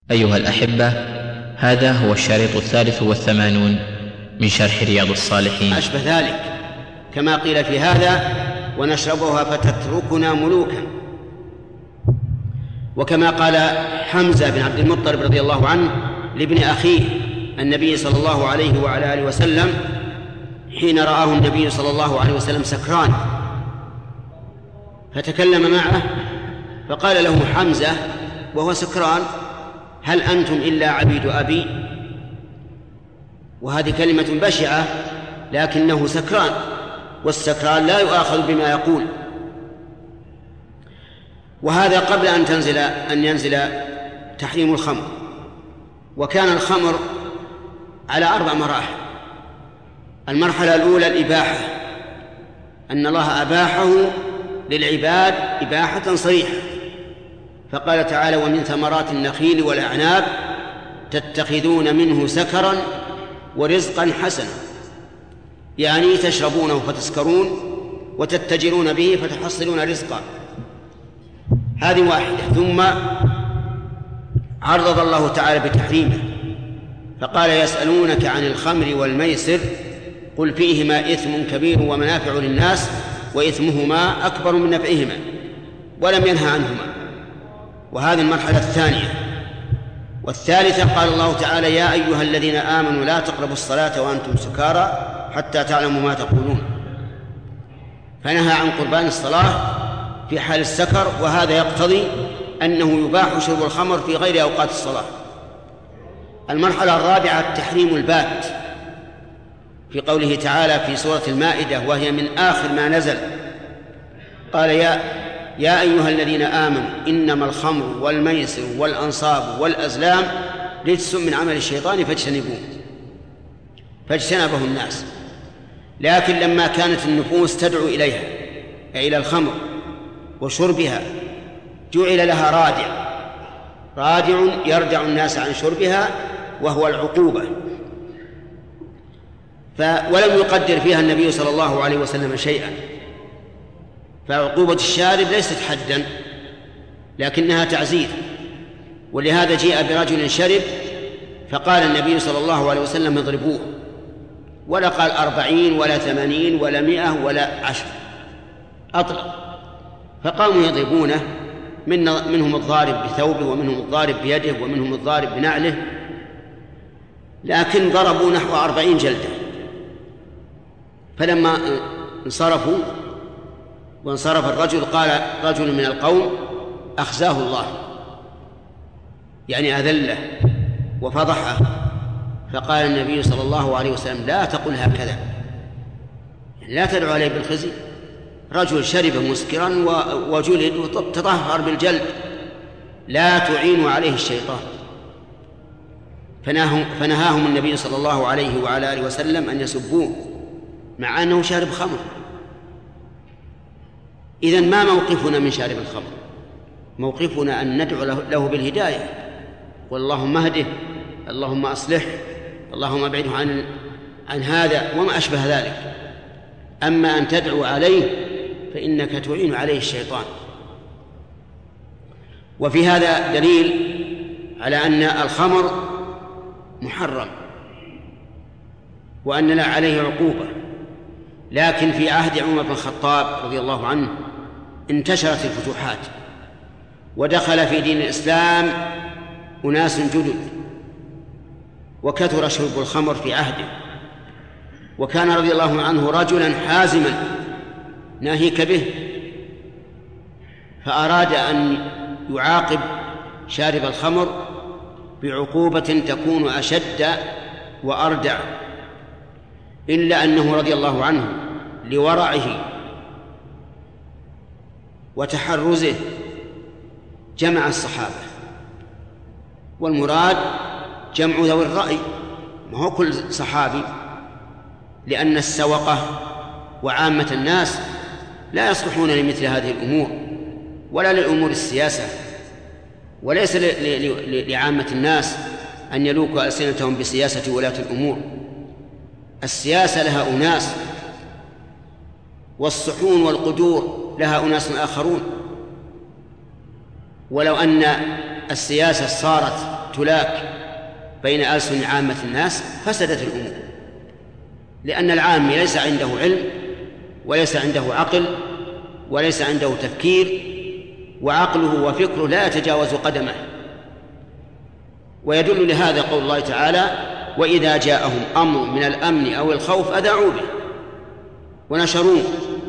أيها الأحبة، هذا هو الشريط 83 من شرح رياض الصالحين. أشبه ذلك كما قيل في هذا: ونشربها فتتركنا ملوكا. وكما قال حمزة بن عبد المطلب رضي الله عنه لابن أخيه النبي صلى الله عليه وعلى آله وسلم حين رآه النبي صلى الله عليه وسلم سكران، فتكلم معه فقال له حمزة وهو سكران: هل أنتم إلا عبيد أبي؟ وهذه كلمة بشعة، لكنه سكران، والسكران لا يؤاخذ بما يقول. وهذا قبل أن ينزل تحريم الخمر. وكان الخمر على 4 مراحل. المرحلة الأولى الإباحة، أن الله أباحه للعباد إباحة صريحة، فقال تعالى: ومن ثمرات النخيل والأعناب تتخذون منه سكرا ورزقا حسنا، يعني تشربونه فتسكرون وتتجرون به فتحصلون رزقا. هذه واحدة. ثم عرض الله تعالى بتحريمه فقال: يسألونك عن الخمر والميسر قل فيهما إثم كبير ومنافع للناس وإثمهما أكبر من نفعهما، ولم ينهى عنهما. وهذه المرحلة الثانية. والثالثة قال الله تعالى: يا أيها الذين آمنوا لا تقربوا الصلاة وأنتم سكارى حتى تعلموا ما تقولون، فنهى عن قربان الصلاة في حال السكر، وهذا يقتضي أنه يباح شرب الخمر في غير أوقات الصلاة. المرحلة الرابعة التحريم البات، في قوله تعالى في سورة المائدة وهي من آخر ما نزل، قال: يا أيها الذين آمنوا إنما الخمر والميسر والأنصاب والأزلام رجس من عمل الشيطان فاجتنبه الناس. لكن لما كانت النفوس تدعو إليها، إلى الخمر وشربها، جعل لها رادع يردع الناس عن شربها، وهو العقوبة. ولم يقدر فيها النبي صلى الله عليه وسلم شيئا، فعقوبة الشارب ليست حدا لكنها تعزير. ولهذا جاء برجل شرب فقال النبي صلى الله عليه وسلم: اضربوه، ولا قال 40 ولا 80 ولا 100 ولا 10، أطلق. فقاموا يضربونه، منهم الضارب بثوبه ومنهم الضارب بيده ومنهم الضارب بنعله، لكن ضربوا نحو 40 جلدة. فلما انصرفوا وانصرف الرجل قال رجل من القوم: أخزاه الله، يعني أذله وفضحه. فقال النبي صلى الله عليه وسلم: لا تقل هكذا، يعني لا تدعو عليه بالخزي. رجل شرب مسكرا وجلد وتطهر بالجلد، لا تعين عليه الشيطان. فنهاهم النبي صلى الله عليه وعلى آله وسلم أن يسبوه مع أنه شارب خمر. إذن ما موقفنا من شارب الخمر؟ موقفنا أن ندعو له بالهداية، واللهم اهده، اللهم أصلح، اللهم ابعده عن هذا وما أشبه ذلك. أما أن تدعو عليه فإنك تعين عليه الشيطان. وفي هذا دليل على أن الخمر محرم وأن لا عليه عقوبة. لكن في عهد عمر بن الخطاب رضي الله عنه انتشرت الفتوحات، ودخل في دين الإسلام أناس جدد، وكثر شرب الخمر في عهده. وكان رضي الله عنه رجلا حازما ناهيك به، فأراد أن يعاقب شارب الخمر بعقوبة تكون أشد وأردع، إلا أنه رضي الله عنه لورعه وتحرزه جمع الصحابة. والمراد جمع ذوي الرأي، ما هو كل صحابي، لأن السوقة وعامة الناس لا يصلحون لمثل هذه الأمور ولا للأمور السياسة، وليس لعامة الناس أن يلوكوا ألسنتهم بسياسة ولاة الأمور. السياسة لها أناس، والصحون والقدور لها أناس آخرون. ولو أن السياسة صارت تلاك بين ألسن عامة الناس فسدت الأمور، لأن العام ليس عنده علم وليس عنده عقل وليس عنده تفكير، وعقله وفكره لا يتجاوز قدمه. ويدل لهذا قول الله تعالى: وإذا جاءهم أمر من الأمن أو الخوف أذاعوا به ونشروه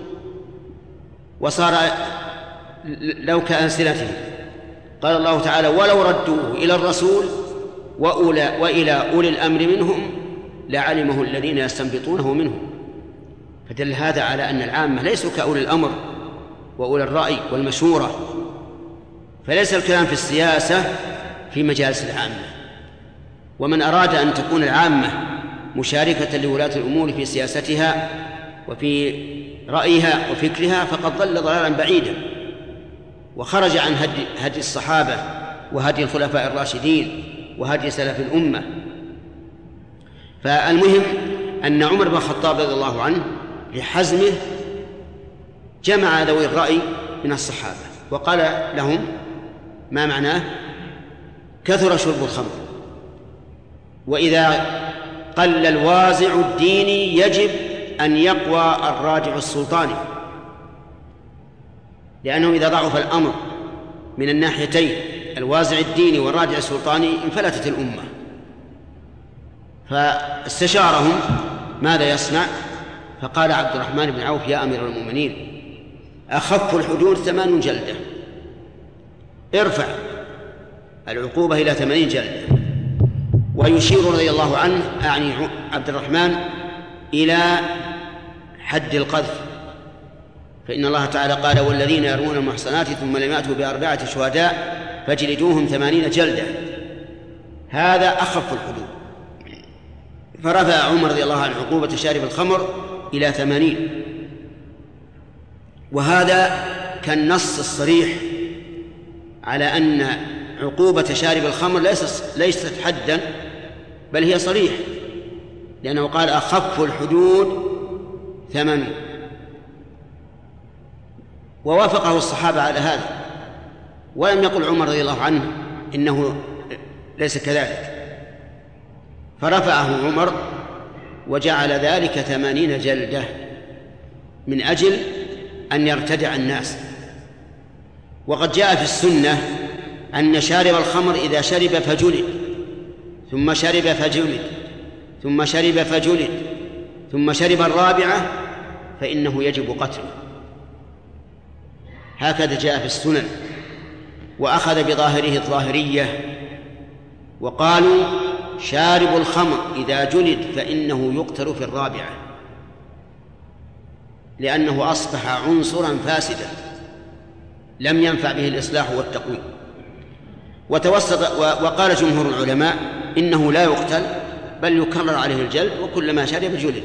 وصار لو كألسنتهم. قال الله تعالى: ولو ردوه إلى الرسول وإلى أولي الأمر منهم لعلمه الذين يستنبطونه منهم. فدل هذا على أن العامة ليسوا كأولي الأمر وأولي الرأي والمشورة، فليس الكلام في السياسة في مجالس العامة. ومن أراد أن تكون العامة مشاركة لولاة الأمور في سياستها وفي رأيها وفكرها فقد ضل ضلالا بعيدا وخرج عن هدي الصحابة وهدي الخلفاء الراشدين وهدي سلف الأمة. فالمهم أن عمر بن الخطاب رضي الله عنه لحزمه جمع ذوي الرأي من الصحابة وقال لهم ما معناه: كثر شرب الخمر، وإذا قل الوازع الديني يجب أن يقوى الراجع السلطاني، لأنه إذا ضعف الأمر من الناحيتين الوازع الديني والراجع السلطاني انفلتت الأمة. فاستشارهم ماذا يصنع، فقال عبد الرحمن بن عوف: يا أمير المؤمنين، أخف الحدود 8 جلدة، ارفع العقوبة إلى 80 جلدة. ويشير رضي الله عنه أعني عبد الرحمن إلى حد القذف، فإن الله تعالى قال: والذين يرمون المحصنات ثم لم يأتوا ب4 شهداء فاجلدوهم 80 جلدة. هذا أخف الحدود. فرفع عمر رضي الله عنه عقوبة شارب الخمر إلى 80. وهذا كالنص الصريح على أن عقوبة شارب الخمر ليست حدا بل هي صريح، لأنه قال: أخف الحدود 8. ووافقه الصحابة على هذا، ولم يقل عمر رضي الله عنه إنه ليس كذلك، فرفعه عمر وجعل ذلك 80 جلدة من أجل أن يرتدع الناس. وقد جاء في السنة أن شارب الخمر إذا شرب فجلد، ثم شرب فجلد، ثم شرب فجلد، ثم شرب الرابعة فإنه يجب قتله. هكذا جاء في السنن. وأخذ بظاهره الظاهرية وقالوا: شارب الخمر إذا جلد فإنه يقتل في الرابعة، لأنه أصبح عنصرا فاسدا لم ينفع به الإصلاح والتقويم. وقال جمهور العلماء إنه لا يقتل بل يكرر عليه الجلد، وكلما شرب جلد.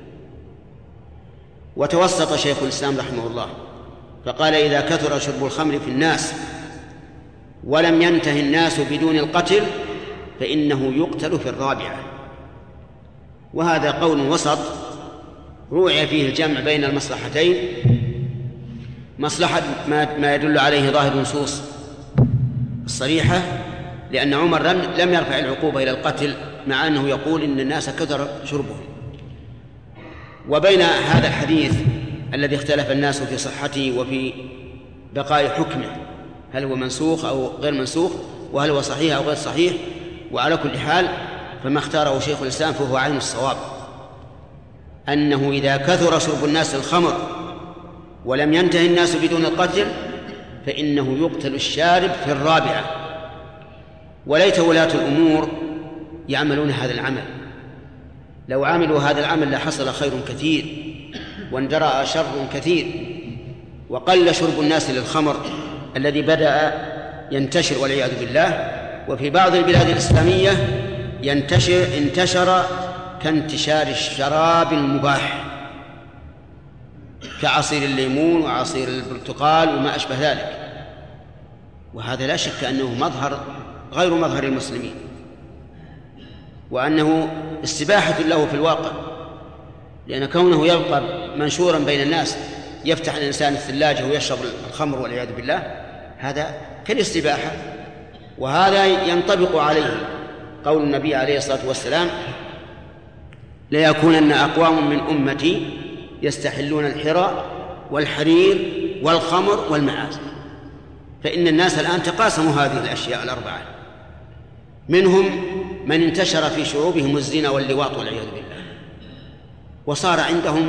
وتوسط شيخ الإسلام رحمه الله فقال: إذا كثر شرب الخمر في الناس ولم ينتهي الناس بدون القتل فإنه يقتل في الرابعة. وهذا قول وسط روعي فيه الجمع بين المصلحتين، مصلحة ما يدل عليه ظاهر النصوص الصريحة، لأن عمر لم يرفع العقوبة إلى القتل مع أنه يقول إن الناس كثر شربهم، وبين هذا الحديث الذي اختلف الناس في صحته وفي بقاء حكمه، هل هو منسوخ أو غير منسوخ، وهل هو صحيح أو غير صحيح. وعلى كل حال فما اختاره شيخ الإسلام فهو عين الصواب، أنه إذا كثر شرب الناس الخمر ولم ينتهي الناس بدون القتل فإنه يقتل الشارب في الرابعة. وليت ولاة الأمور يعملون هذا العمل، لو عملوا هذا العمل لحصل خير كثير واندرأ شر كثير، وقل شرب الناس للخمر الذي بدأ ينتشر والعياذ بالله. وفي بعض البلاد الإسلامية انتشر كانتشار الشراب المباح كعصير الليمون وعصير البرتقال وما أشبه ذلك، وهذا لا شك أنه مظهر غير مظهر المسلمين، وأنه استباحة له في الواقع، لأن كونه يبقى منشورا بين الناس يفتح الإنسان الثلاجة ويشرب الخمر والعياذ بالله، هذا كالاستباحة. وهذا ينطبق عليه قول النبي عليه الصلاة والسلام: ليكونن أقوام من أمتي يستحلون الحرى والحرير والخمر والمعازف. فإن الناس الآن تقاسموا هذه الأشياء الأربعة، منهم من انتشر في شعوبهم الزنا واللواط والعياذ بالله، وصار عندهم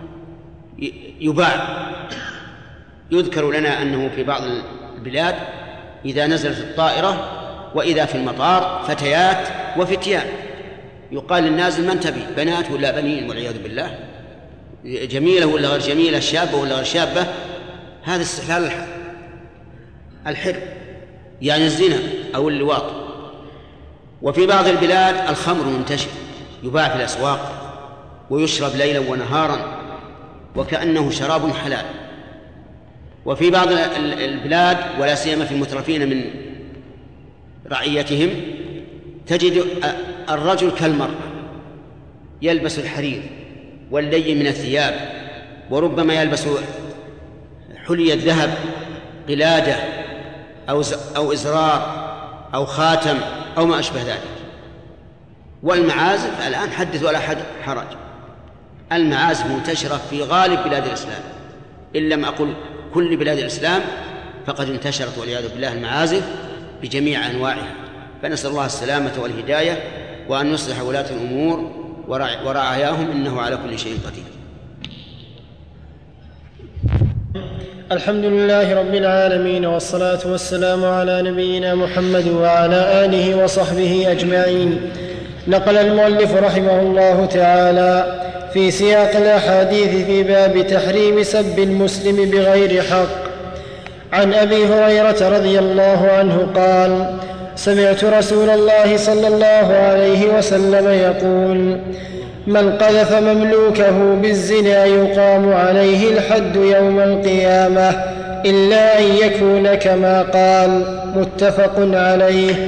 يباع. يذكر لنا أنه في بعض البلاد إذا نزلت الطائرة وإذا في المطار فتيات وفتيان، يقال للنازل: من تبي، بنات ولا بنين والعياذ بالله، جميلة ولا غير جميلة، شابة ولا غير شابة. هذا استحلال الحر، يعني الزنا أو اللواط. وفي بعض البلاد الخمر منتشر، يباع في الأسواق ويشرب ليلا ونهارا وكأنه شراب حلال. وفي بعض البلاد ولا سيما في المترفين من رعيتهم تجد الرجل كالمرأة، يلبس الحرير واللين من الثياب، وربما يلبس حلي الذهب، قلادة أو إزرار أو خاتم أو ما أشبه ذلك. والمعازف الآن حدث ولا حرج، المعازف منتشرة في غالب بلاد الإسلام، إن لم أقل كل بلاد الإسلام، فقد انتشرت والعياذ بالله المعازف بجميع أنواعها. فنسأل الله السلامة والهداية، وأن يصلح ولاة الأمور ورعاياهم، إنه على كل شيء قدير. الحمد لله رب العالمين، والصلاة والسلام على نبينا محمد وعلى آله وصحبه أجمعين. نقل المؤلف رحمه الله تعالى في سياق الأحاديث في باب تحريم سب المسلم بغير حق عن أبي هريرة رضي الله عنه قال: سمعت رسول الله صلى الله عليه وسلم يقول: من قذف مملوكه بالزنا يقام عليه الحد يوم القيامة إلا أن يكون كما قال. متفق عليه.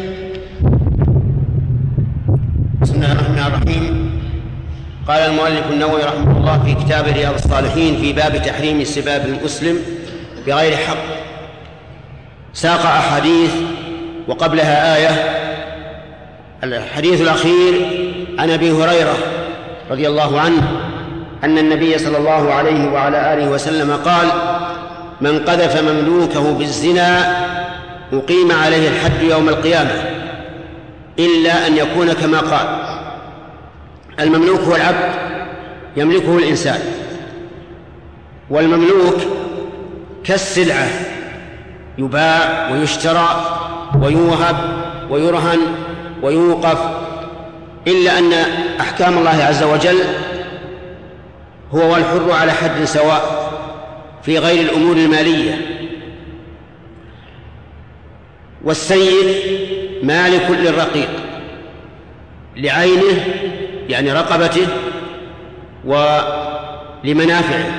بسم الله الرحمن الرحيم. قال المؤلف النووي رحمه الله في كتاب رياض الصالحين في باب تحريم سباب المسلم بغير حق، ساق أحاديث وقبلها آية. الحديث الأخير عن أبي هريرة رضي الله عنه أن النبي صلى الله عليه وعلى آله وسلم قال: من قذف مملوكه بالزنا أقيم عليه الحد يوم القيامة إلا أن يكون كما قال. المملوك هو العبد، يملكه الإنسان، والمملوك كالسلعة يباع ويشترى ويوهب ويرهن ويوقف، إلا أن أحكام الله عز وجل هو والحر على حد سواء في غير الأمور المالية. والسيد مالك للرقيق لعينه يعني رقبته ولمنافعه،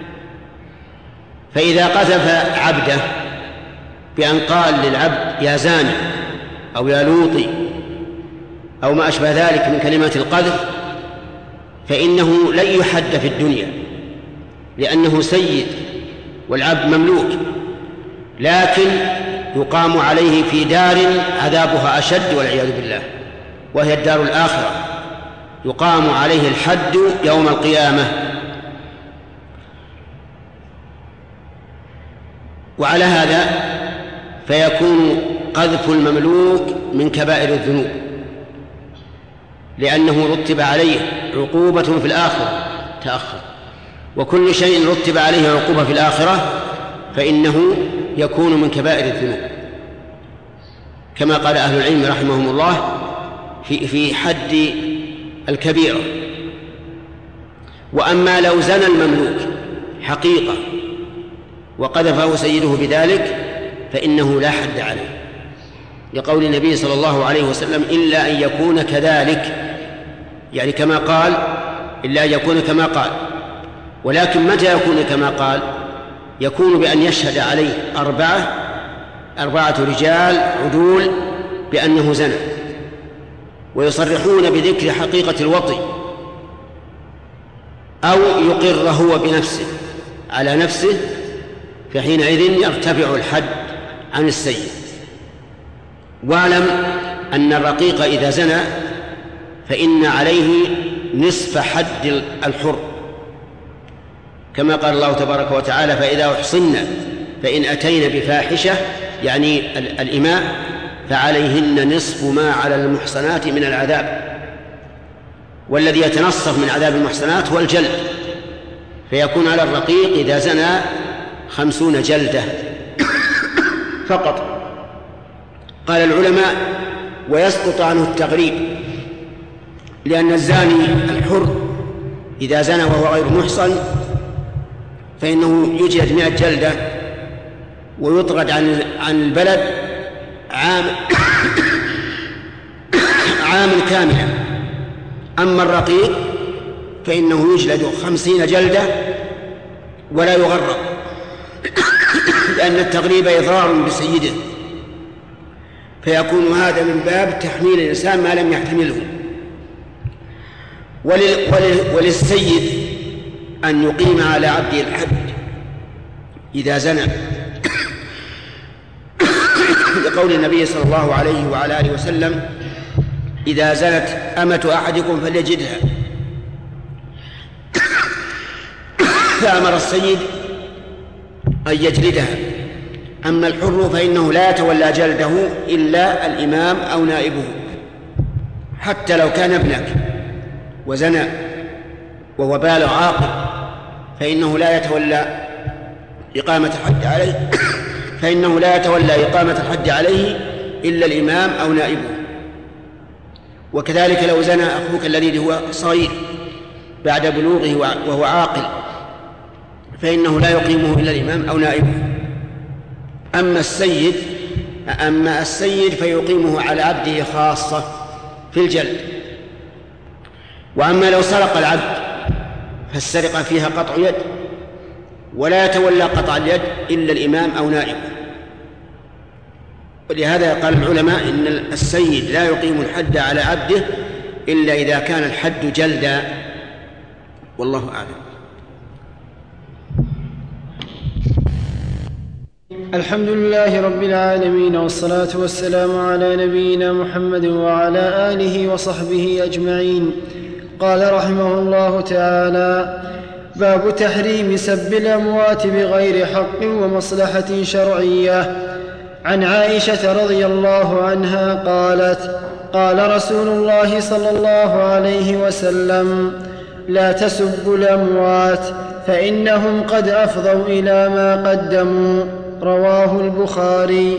فإذا قذف عبده بأن قال للعبد يا زاني أو يا لوطي أو ما أشبه ذلك من كلمات القذف، فإنه لن يحد في الدنيا لأنه سيد والعبد مملوك، لكن يقام عليه في دار عذابها أشد والعياذ بالله، وهي الدار الآخرة، يقام عليه الحد يوم القيامة. وعلى هذا فيكون قذف المملوك من كبائر الذنوب، لأنه رتب عليه عقوبة في الآخرة تأخر، وكل شيء رتب عليه عقوبة في الآخرة فإنه يكون من كبائر الذنوب، كما قال أهل العلم رحمهم الله في حد الكبيرة. وأما لو زنى المملوك حقيقة وقذفه سيده بذلك فإنه لا حد عليه، لقول النبي صلى الله عليه وسلم إلا أن يكون كذلك، يعني كما قال، إلا أن يكون كما قال. ولكن متى يكون كما قال؟ يكون بأن يشهد عليه أربعة رجال عدول بأنه زنى، ويصرحون بذكر حقيقة الوطي، أو يقر هو بنفسه على نفسه، فحينئذ يرتفع الحد عن السيد. واعلم أن الرقيق إذا زنى فإن عليه نصف حد الحر، كما قال الله تبارك وتعالى: فإذا أحصن فإن أتين بفاحشة، يعني الإماء، فعليهن نصف ما على المحصنات من العذاب. والذي يتنصف من عذاب المحصنات هو الجلد، فيكون على الرقيق إذا زنى 50 جلدة فقط. قال العلماء: ويسقط عنه التغريب، لأن الزاني الحر إذا زنى وهو غير محصن فإنه يجلد 100 جلدة ويطرد عن البلد عام كاملا. أما الرقيق فإنه يجلد 50 جلدة ولا يغرب، لأن التغريب إضرار بسيده، فيكون هذا من باب تحميل الإنسان ما لم يحتمله. وللسيد أن يقيم على عبده الحد إذا زنى، لقول النبي صلى الله عليه وعلى آله وسلم: إذا زنت أمة أحدكم فليجدها. فأمر السيد أن يجلدها. أما الحر فإنه لا يتولى جلده إلا الإمام أو نائبه، حتى لو كان ابنك وزنى وهو بالغ عاقل فإنه لا يتولى إقامة الحد عليه إلا الإمام أو نائبه. وكذلك لو زنى أخوك الذي هو صغير بعد بلوغه وهو عاقل فإنه لا يقيمه إلا الإمام أو نائبه. أما السيد فيقيمه على عبده خاصة في الجلد. وأما لو سرق العبد فالسرقة فيها قطع يد، ولا يتولى قطع اليد إلا الإمام أو نائبه. ولهذا قال العلماء إن السيد لا يقيم الحد على عبده إلا إذا كان الحد جلدا، والله أعلم. الحمد لله رب العالمين، والصلاة والسلام على نبينا محمد وعلى آله وصحبه أجمعين. قال رحمه الله تعالى: باب تحريم سب الأموات بغير حق ومصلحة شرعية. عن عائشة رضي الله عنها قالت: قال رسول الله صلى الله عليه وسلم: لا تسبوا الأموات فإنهم قد أفضوا إلى ما قدموا. رواه البخاري.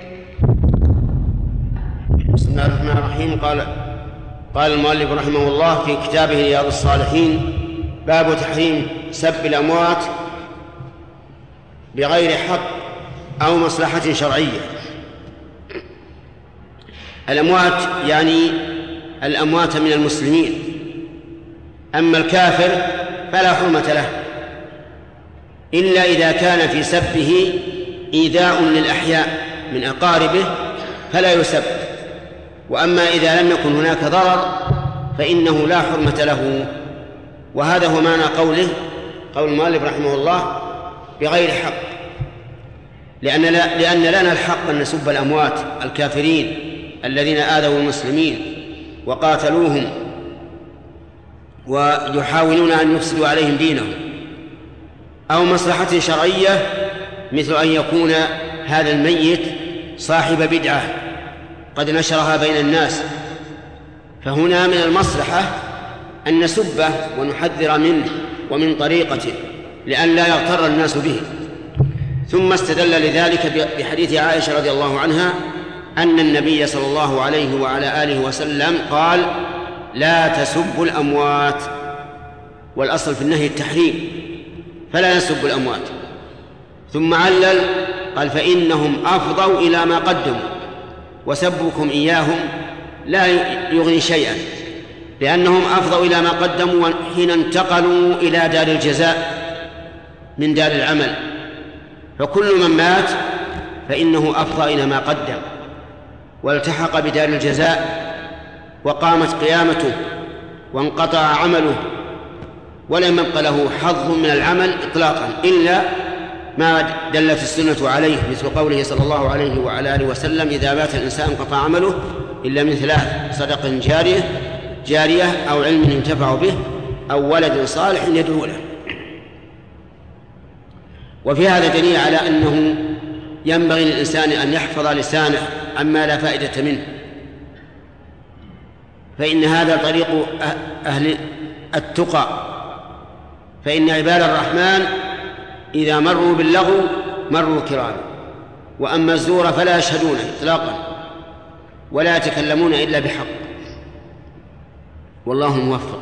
بسم الله الرحمن الرحيم. قال المؤلف رحمه الله في كتابه رياض الصالحين: باب تحريم سب الأموات بغير حق أو مصلحة شرعية. الأموات يعني الأموات من المسلمين، أما الكافر فلا حرمة له إلا إذا كان في سبه إيذاء للأحياء من أقاربه فلا يسب. وأما إذا لم يكن هناك ضرر فإنه لا حرمة له. وهذا هو معنى قول المؤلف رحمه الله بغير حق، لأن لنا الحق أن نسب الأموات الكافرين الذين آذوا المسلمين وقاتلوهم ويحاولون أن يفسدوا عليهم دينهم. أو مصلحة شرعية مثل أن يكون هذا الميت صاحب بدعة قد نشرها بين الناس، فهنا من المصلحة أن نسبه ونحذر منه ومن طريقته لأن لا يغتر الناس به. ثم استدل لذلك بحديث عائشة رضي الله عنها أن النبي صلى الله عليه وعلى آله وسلم قال: لا تسبوا الأموات. والأصل في النهي التحريم، فلا نسب الأموات. ثم علل قال: فإنهم أفضوا إلى ما قدموا، وسبكم إياهم لا يغني شيئا، لأنهم أفضوا إلى ما قدموا حين انتقلوا إلى دار الجزاء من دار العمل. فكل من مات فإنه أفضى إلى ما قدم والتحق بدار الجزاء وقامت قيامته وانقطع عمله ولم يبق له حظ من العمل إطلاقا إلا ما دلت السنة عليه، مثل قوله صلى الله عليه وعلى آله وسلم: إذا مات الإنسان انقطع عمله إلا من 3: صدقة جارية أو علم ينتفع به أو ولد صالح يدعو له. وفي هذا دليل على أنه ينبغي للإنسان أن يحفظ لسانه عما لا فائدة منه، فإن هذا طريق أهل التقى، فإن عباد الرحمن إذا مروا باللغو مروا كراما، وأما الزور فلا يشهدون إطلاقا ولا يتكلمون إلا بحق، والله موفق.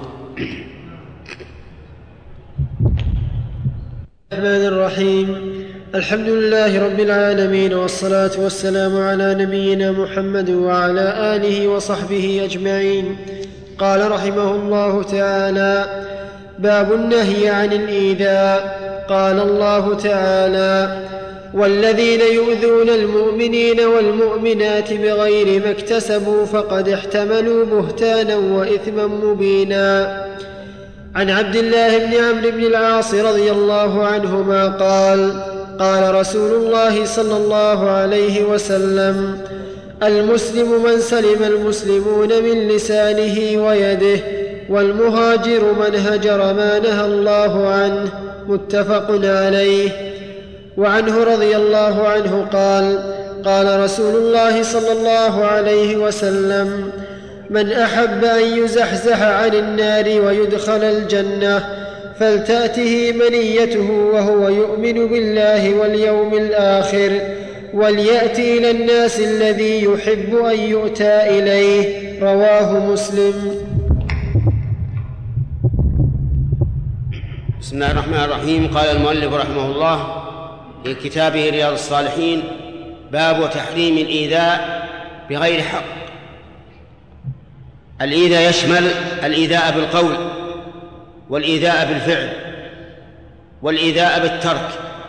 الرحمن الرحيم. الحمد لله رب العالمين، والصلاة والسلام على نبينا محمد وعلى آله وصحبه أجمعين. قال رحمه الله تعالى: باب النهي عن الإيذاء. قال الله تعالى: والذين يؤذون المؤمنين والمؤمنات بغير ما اكتسبوا فقد احتملوا بهتانا وإثما مبينا. عن عبد الله بن عمرو بن العاص رضي الله عنهما قال: قال رسول الله صلى الله عليه وسلم: المسلم من سلم المسلمون من لسانه ويده، والمهاجر من هجر ما نهى الله عنه. متفق عليه. وعنه رضي الله عنه قال: قال رسول الله صلى الله عليه وسلم: من أحب أن يزحزح عن النار ويدخل الجنة فلتأته منيته وهو يؤمن بالله واليوم الآخر، وليأت إلى الناس الذي يحب أن يؤتى إليه. رواه مسلم. بسم الله الرحمن الرحيم. قال المؤلف رحمه الله في كتابه رياض الصالحين: باب تحريم الإيذاء بغير حق. الإيذاء يشمل الإيذاء بالقول، والإيذاء بالفعل، والإيذاء بالترك.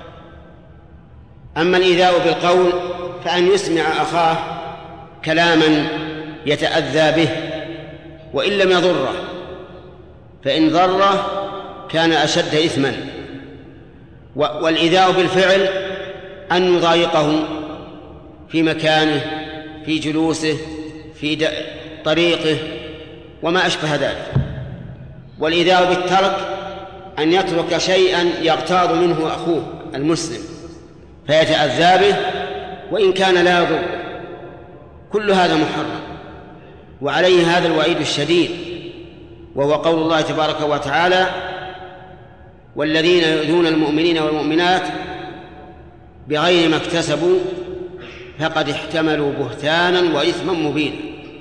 أما الإيذاء بالقول فأن يسمع أخاه كلاما يتأذى به وإن لم يضره، فإن ضره كان أشد إثما. والإيذاء بالفعل أن يضايقه في مكانه، في جلوسه، في طريقه وما أشبه ذلك. والإيذاء بالترك أن يترك شيئا يغتاظ منه أخوه المسلم فيتأذى به وإن كان لا يضر. كل هذا محرم، وعليه هذا الوعيد الشديد، وهو قول الله تبارك وتعالى: والذين يؤذون المؤمنين والمؤمنات بغير ما اكتسبوا فقد احتملوا بهتانا وإثما مبينا.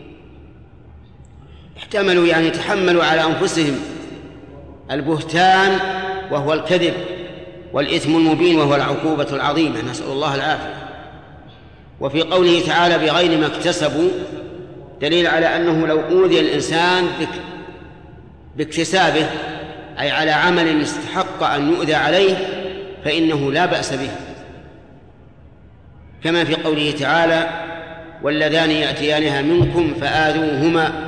احتملوا يعني تحملوا على أنفسهم البهتان وهو الكذب، والإثم المبين وهو العقوبة العظيمة، نسأل الله العافية. وفي قوله تعالى بغير ما اكتسبوا دليل على أنه لو أوذي الإنسان باكتسابه، أي على عمل استحق أن يؤذى عليه، فإنه لا بأس به، كما في قوله تعالى: واللذان يأتيانها منكم فآذوهما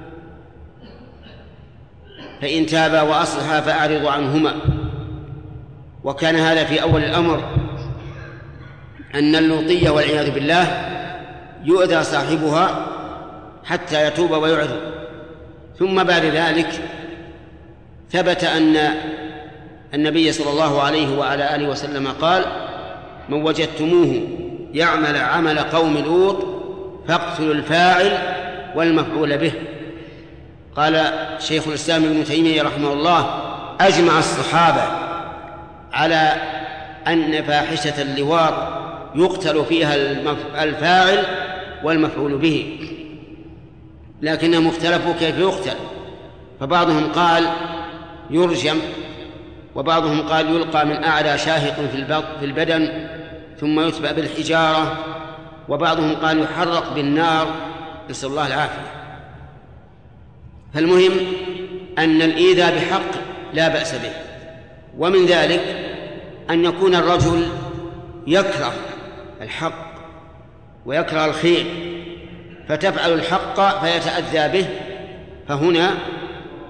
فإن تابا وأصلحا فأعرضوا عنهما. وكان هذا في أول الأمر، أن اللوطية والعياذ بالله يؤذى صاحبها حتى يتوب ويعرض. ثم بعد ذلك ثبت أن النبي صلى الله عليه وعلى آله وسلم قال: من وجدتموه يعمل عمل قوم لوط فاقتلوا الفاعل والمفعول به. قال شيخ الإسلام ابن تيمية رحمه الله: أجمع الصحابة على أن فاحشة اللواط يقتل فيها الفاعل والمفعول به، لكنهم اختلفوا كيف يقتل، فبعضهم قال يرجم، وبعضهم قال يلقى من أعلى شاهق في البدن ثم يتبع بالحجارة، وبعضهم قال يحرق بالنار، نسأل الله العافية. فالمهم أن الإيذاء بحق لا بأس به. ومن ذلك أن يكون الرجل يكره الحق ويكره الخير فتفعل الحق فيتأذى به، فهنا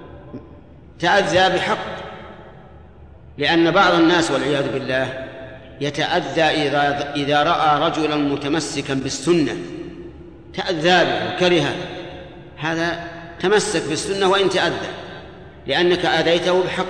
تأذى بحق، لأن بعض الناس والعياذ بالله يتأذى إذا رأى رجلا متمسكا بالسنة تأذى به وكرهه، هذا تمسك بالسنة وإن تأذى لأنك آذيته بحق.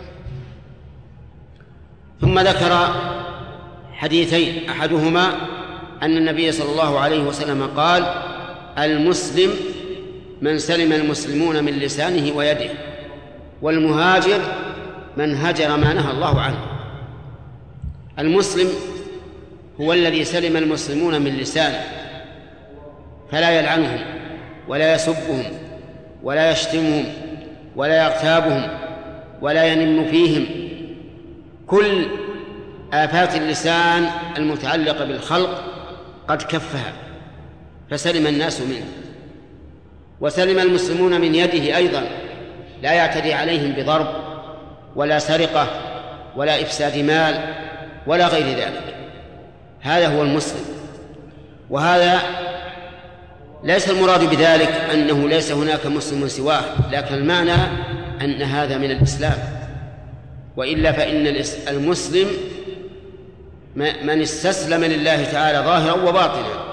ثم ذكر حديثين، أحدهما أن النبي صلى الله عليه وسلم قال: المسلم من سلم المسلمون من لسانه ويده، والمهاجر من هجر ما نهى الله عنه. المسلم هو الذي سلم المسلمون من لسانه، فلا يلعنهم ولا يسبهم ولا يشتمهم ولا يغتابهم ولا ينم فيهم. كل آفات اللسان المتعلقة بالخلق قد كفها فسلم الناس منه. وسلم المسلمون من يده أيضا، لا يعتدي عليهم بضرب ولا سرقة ولا إفساد مال ولا غير ذلك. هذا هو المسلم. وهذا ليس المراد بذلك أنه ليس هناك مسلم سواه، لكن المعنى أن هذا من الإسلام. وإلا فإن المسلم من استسلم لله تعالى ظاهرا وباطنا.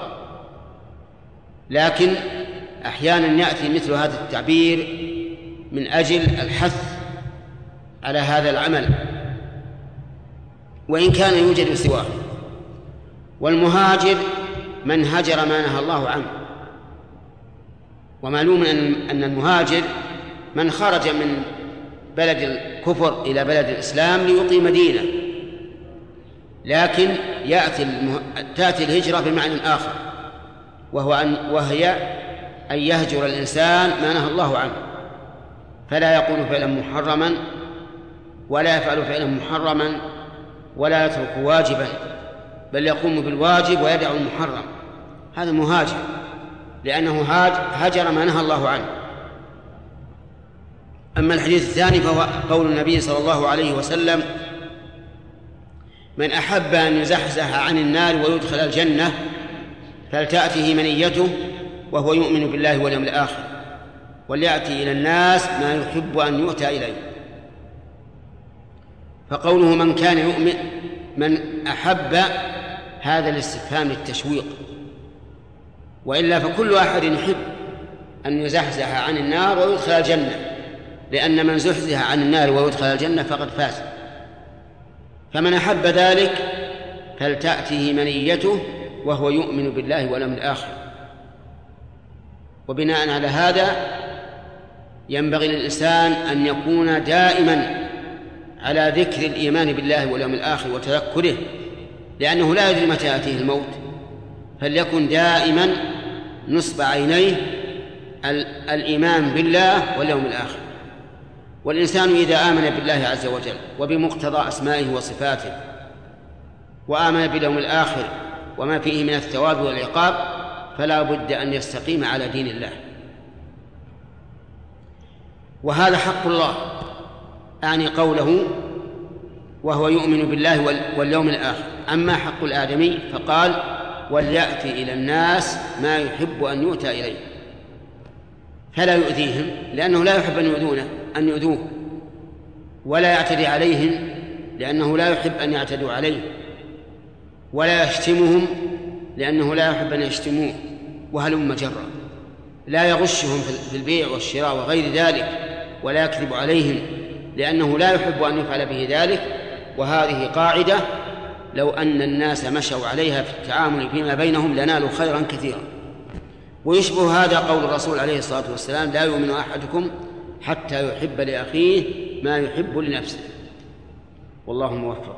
لكن أحيانا يأتي مثل هذا التعبير من أجل الحث على هذا العمل وإن كان يوجد سواه. والمهاجر من هجر ما نهى الله عنه. ومعلوم أن المهاجر من خرج من بلد الكفر إلى بلد الإسلام ليقيم دينه، لكن تأتي الهجرة بمعنى آخر، وهي أن يهجر الإنسان ما نهى الله عنه، فلا يقول فعلا محرما ولا يفعل فعلا محرما ولا يترك واجبا، بل يقوم بالواجب ويدع المحرم. هذا مهاجر، لأنه هجر ما نهى الله عنه. أما الحديث الثاني فهو قول النبي صلى الله عليه وسلم: من أحب أن يزحزح عن النار ويدخل الجنة فلتأته منيته وهو يؤمن بالله واليوم الآخر، وليأتي إلى الناس ما يحب أن يؤتى إليه. فقوله من كان يؤمن، من أحب، هذا الاستفهام للتشويق، وإلا فكل واحد يحب أن يزحزح عن النار ويدخل الجنة، لأن من زحزح عن النار ويدخل الجنة فقد فاز. فمن أحب ذلك فلتأته منيته وهو يؤمن بالله واليوم الآخر. وبناء على هذا ينبغي للإنسان أن يكون دائما على ذكر الإيمان بالله واليوم الآخر وتذكره، لأنه لا يدري متى يأتيه الموت، فليكن دائما نصب عينيه الإيمان بالله واليوم الآخر. والإنسان إذا آمن بالله عز وجل وبمقتضى أسمائه وصفاته وآمن باليوم الآخر وما فيه من الثواب والعقاب فلا بد أن يستقيم على دين الله. وهذا حق الله، أعني قوله وهو يؤمن بالله واليوم الآخر. أما حق الآدمي فقال وليأتي إلى الناس ما يحب أن يؤتى إليه، فلا يؤذيهم لأنه لا يحب أن يؤذوه، ولا يعتدي عليهم لأنه لا يحب أن يعتدوا عليه، ولا يشتمهم لأنه لا يحب أن يشتموه، وهلم جرا. لا يغشهم في البيع والشراء وغير ذلك، ولا يكذب عليهم لأنه لا يحب أن يفعل به ذلك. وهذه قاعدة لو أن الناس مشوا عليها في التعامل فيما بينهم لنالوا خيرا كثيرا. ويشبه هذا قول الرسول عليه الصلاة والسلام: لا يؤمن أحدكم حتى يحب لأخيه ما يحب لنفسه. والله موفق.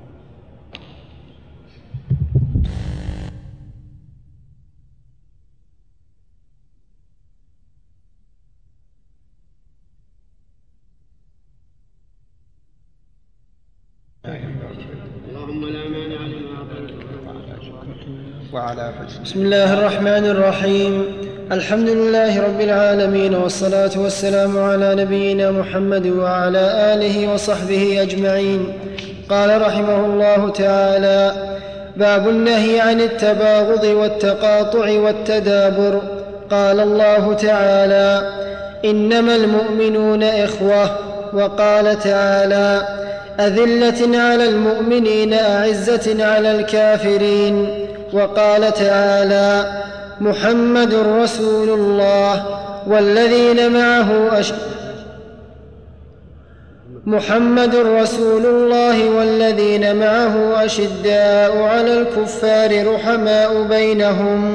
اللهم لا مانع لما أعطيت وعلى بسم الله الرحمن الرحيم. الحمد لله رب العالمين، والصلاة والسلام على نبينا محمد وعلى آله وصحبه أجمعين. قال رحمه الله تعالى: باب النهي عن التباغض والتقاطع والتدابر. قال الله تعالى: إنما المؤمنون إخوة. وقال تعالى: أذلة على المؤمنين أعزة على الكافرين. وقال تعالى: محمد رسول الله والذين معه أشداء على الكفار رحماء بينهم.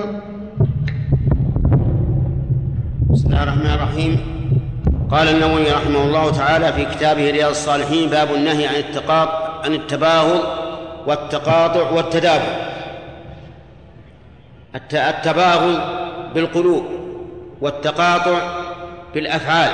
بسم الله الرحمن الرحيم. قال النووي رحمه الله تعالى في كتابه رياض الصالحين: باب النهي عن التباغض والتقاطع والتدابر. التباغض بالقلوب، والتقاطع بالأفعال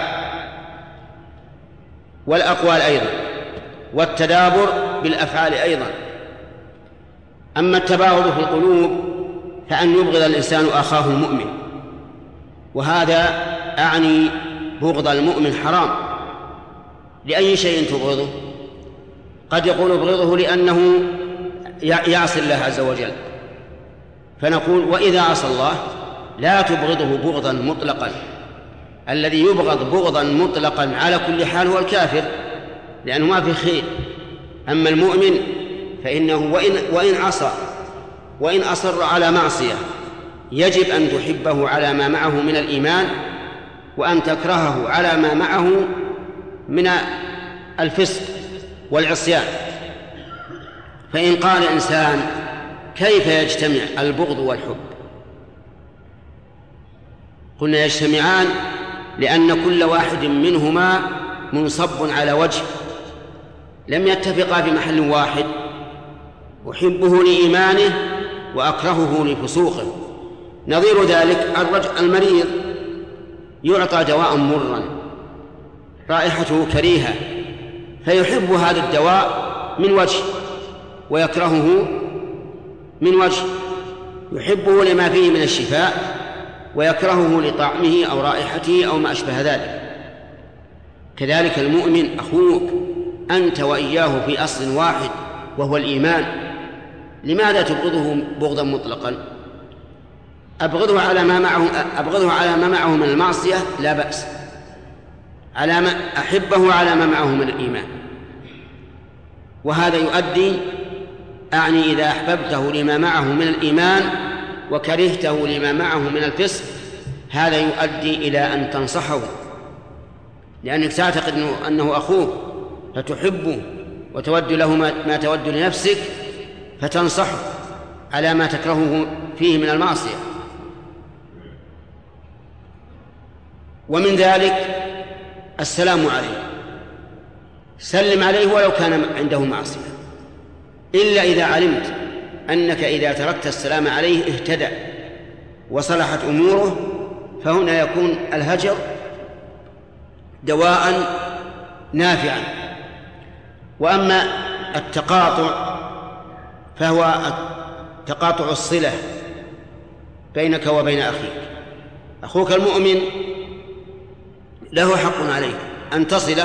والأقوال أيضا، والتدابر بالأفعال أيضا. أما التباغض في القلوب فأن يبغض الإنسان أخاه المؤمن، وهذا أعني بغض المؤمن حرام. لأي شيء تبغضه؟ قد يقول ابغضه لأنه يعصي الله عز وجل، فنقول: وإذا عصى الله لا تبغضه بغضا مطلقا. الذي يبغض بغضا مطلقا على كل حال هو الكافر، لأنه ما في خير. أما المؤمن فإنه وإن عصى وإن أصر على معصية يجب أن تحبه على ما معه من الإيمان، وأن تكرهه على ما معه من الفسق والعصيان. فإن قال إنسان: كيف يجتمع البغض والحب؟ قلنا: يجتمعان لأن كل واحد منهما منصب على وجه، لم يتفقا في محل واحد. أحبه لإيمانه وأكرهه لفسوقه. نظير ذلك المريض يعطى دواء مرا رائحته كريهة، فيحب هذا الدواء من وجه ويكرهه من وجه. يحبه لما فيه من الشفاء ويكرهه لطعمه أو رائحته أو ما أشبه ذلك. كذلك المؤمن أخوك، أنت وإياه في أصل واحد وهو الإيمان. لماذا تبغضه بغضا مطلقا؟ أبغضه على ما معه من المعصية لا بأس، أحبه على ما معه من الإيمان. وهذا يؤدي، أعني إذا أحببته لما معه من الإيمان وكرهته لما معه من الفسق، هذا يؤدي إلى أن تنصحه، لأنك تعتقد أنه أخوك فتحبه وتود له ما تود لنفسك، فتنصحه على ما تكرهه فيه من المعصية. ومن ذلك السلام عليه، سلم عليه ولو كان عنده معصية، إلا إذا علمت أنك إذا تركت السلام عليه اهتدى وصلحت أموره، فهنا يكون الهجر دواء نافعا. وأما التقاطع فهو تقاطع الصلة بينك وبين أخيك. أخوك المؤمن له حق عليك أن تصله،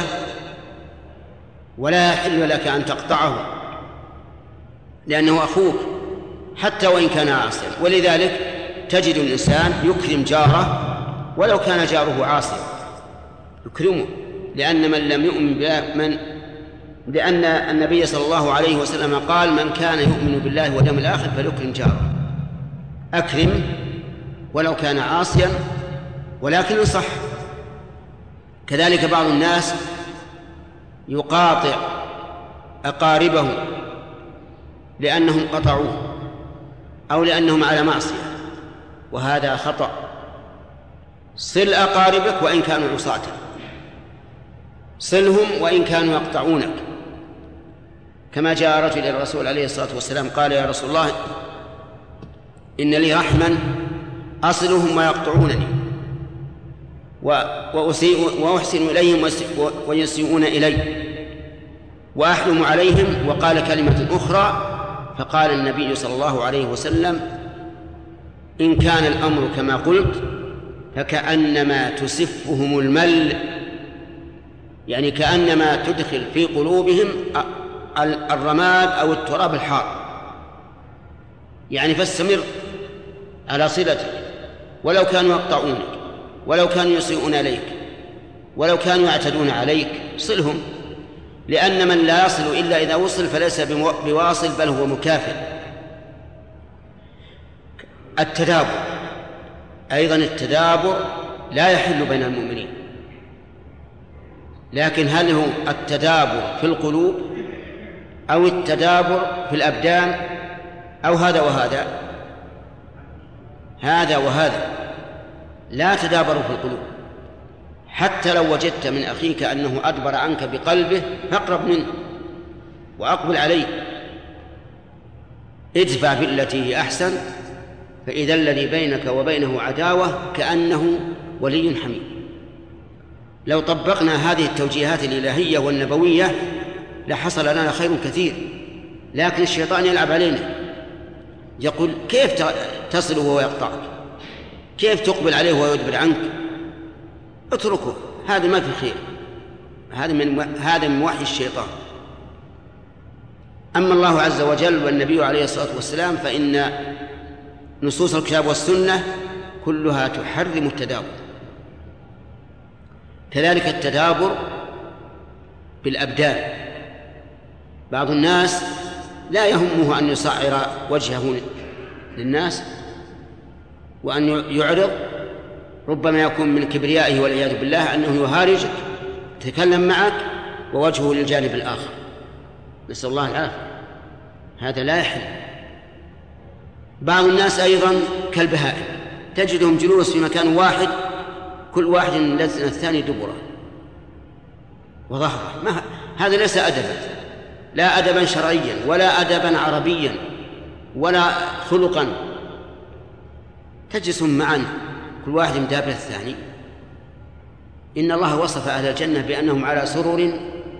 ولا يحل لك أن تقطعه، لأنه أخوك حتى وإن كان عاصيا. ولذلك تجد الإنسان يكرم جاره ولو كان جاره عاصيا، يكرمه، لأن من لم يؤمن بالله لأن النبي صلى الله عليه وسلم قال: من كان يؤمن بالله واليوم الآخر فليكرم جاره. أكرم ولو كان عاصيا، ولكن صح. كذلك بعض الناس يقاطع أقاربه لأنهم قطعوه أو لأنهم على معصية، وهذا خطأ. صل أقاربك وإن كانوا عصاة، صلهم وإن كانوا يقطعونك. كما جاء رجل إلى الرسول عليه الصلاة والسلام قال: يا رسول الله، إن لي رحما أصلهم ويقطعونني، وأحسن إليهم ويسيئون إلي، وأحلم عليهم. وقال كلمة أخرى، فقال النبي صلى الله عليه وسلم: إن كان الأمر كما قلت فكأنما تسفهم المل، يعني كأنما تدخل في قلوبهم الرماد أو التراب الحار. يعني فاستمر على صلتك ولو كانوا يقطعونك، ولو كانوا يسيئون إليك، ولو كانوا يعتدون عليك، صلهم. لأن من لا يصل إلا إذا وصل فليس بواصل بل هو مكافئ. التدابر أيضا، التدابر لا يحل بين المؤمنين، لكن هل هو التدابر في القلوب أو التدابر في الأبدان أو هذا وهذا؟ هذا وهذا، لا تدابروا في القلوب. حتى لو وجدت من أخيك أنه أدبر عنك بقلبه فاقرب منه وأقبل عليه، ادفع بالتي هي أحسن، فإذا الذي بينك وبينه عداوة كأنه ولي حميم. لو طبقنا هذه التوجيهات الإلهية والنبوية لحصل لنا خير كثير، لكن الشيطان يلعب علينا، يقول كيف تصل وهو يقطعك؟ كيف تقبل عليه وهو يدبر عنك؟ اتركه، هذا ما في خير، هذا من وحي الشيطان. أما الله عز وجل والنبي عليه الصلاة والسلام فإن نصوص الكتاب والسنة كلها تحرم التدابر. كذلك التدابر بالأبدان، بعض الناس لا يهمه أن يصعر وجهه للناس وأن يعرض، ربما يكون من كبريائه والعياذ بالله أنه يهارجك يتكلم معك ووجهه للجانب الآخر، نسأل الله العافية، هذا لا يحل. بعض الناس أيضا كالبهائم، تجدهم جلوس في مكان واحد كل واحد لزن الثاني دبره وظهره، هذا ليس أدبا، لا أدبا شرعيا ولا أدبا عربيا ولا خلقا. تجلسون معا كل واحد مدابر الثاني. إن الله وصف أهل الجنة بأنهم على سرر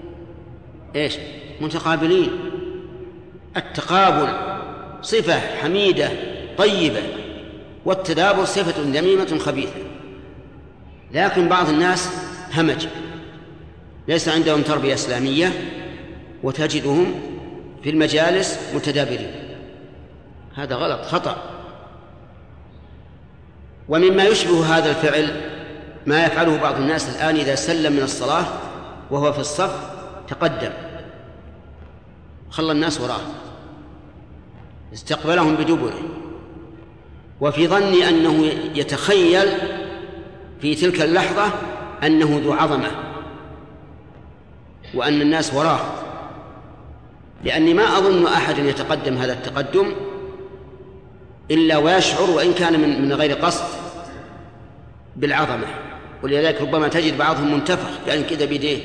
متقابلين. التقابل صفة حميدة طيبة، والتدابر صفة ذميمة خبيثة. لكن بعض الناس همج، ليس عندهم تربية إسلامية، وتجدهم في المجالس متدابرين، هذا غلط خطأ. ومما يشبه هذا الفعل ما يفعله بعض الناس الآن، إذا سلم من الصلاة وهو في الصف تقدم خلى الناس وراه، استقبلهم بدبره، وفي ظني أنه يتخيل في تلك اللحظة أنه ذو عظمة وأن الناس وراه، لأني ما أظن أحد يتقدم هذا التقدم إلا ويشعر وإن كان من غير قصد بالعظمة، ولذلك ربما تجد بعضهم منتفخ يعني كذا بيديه.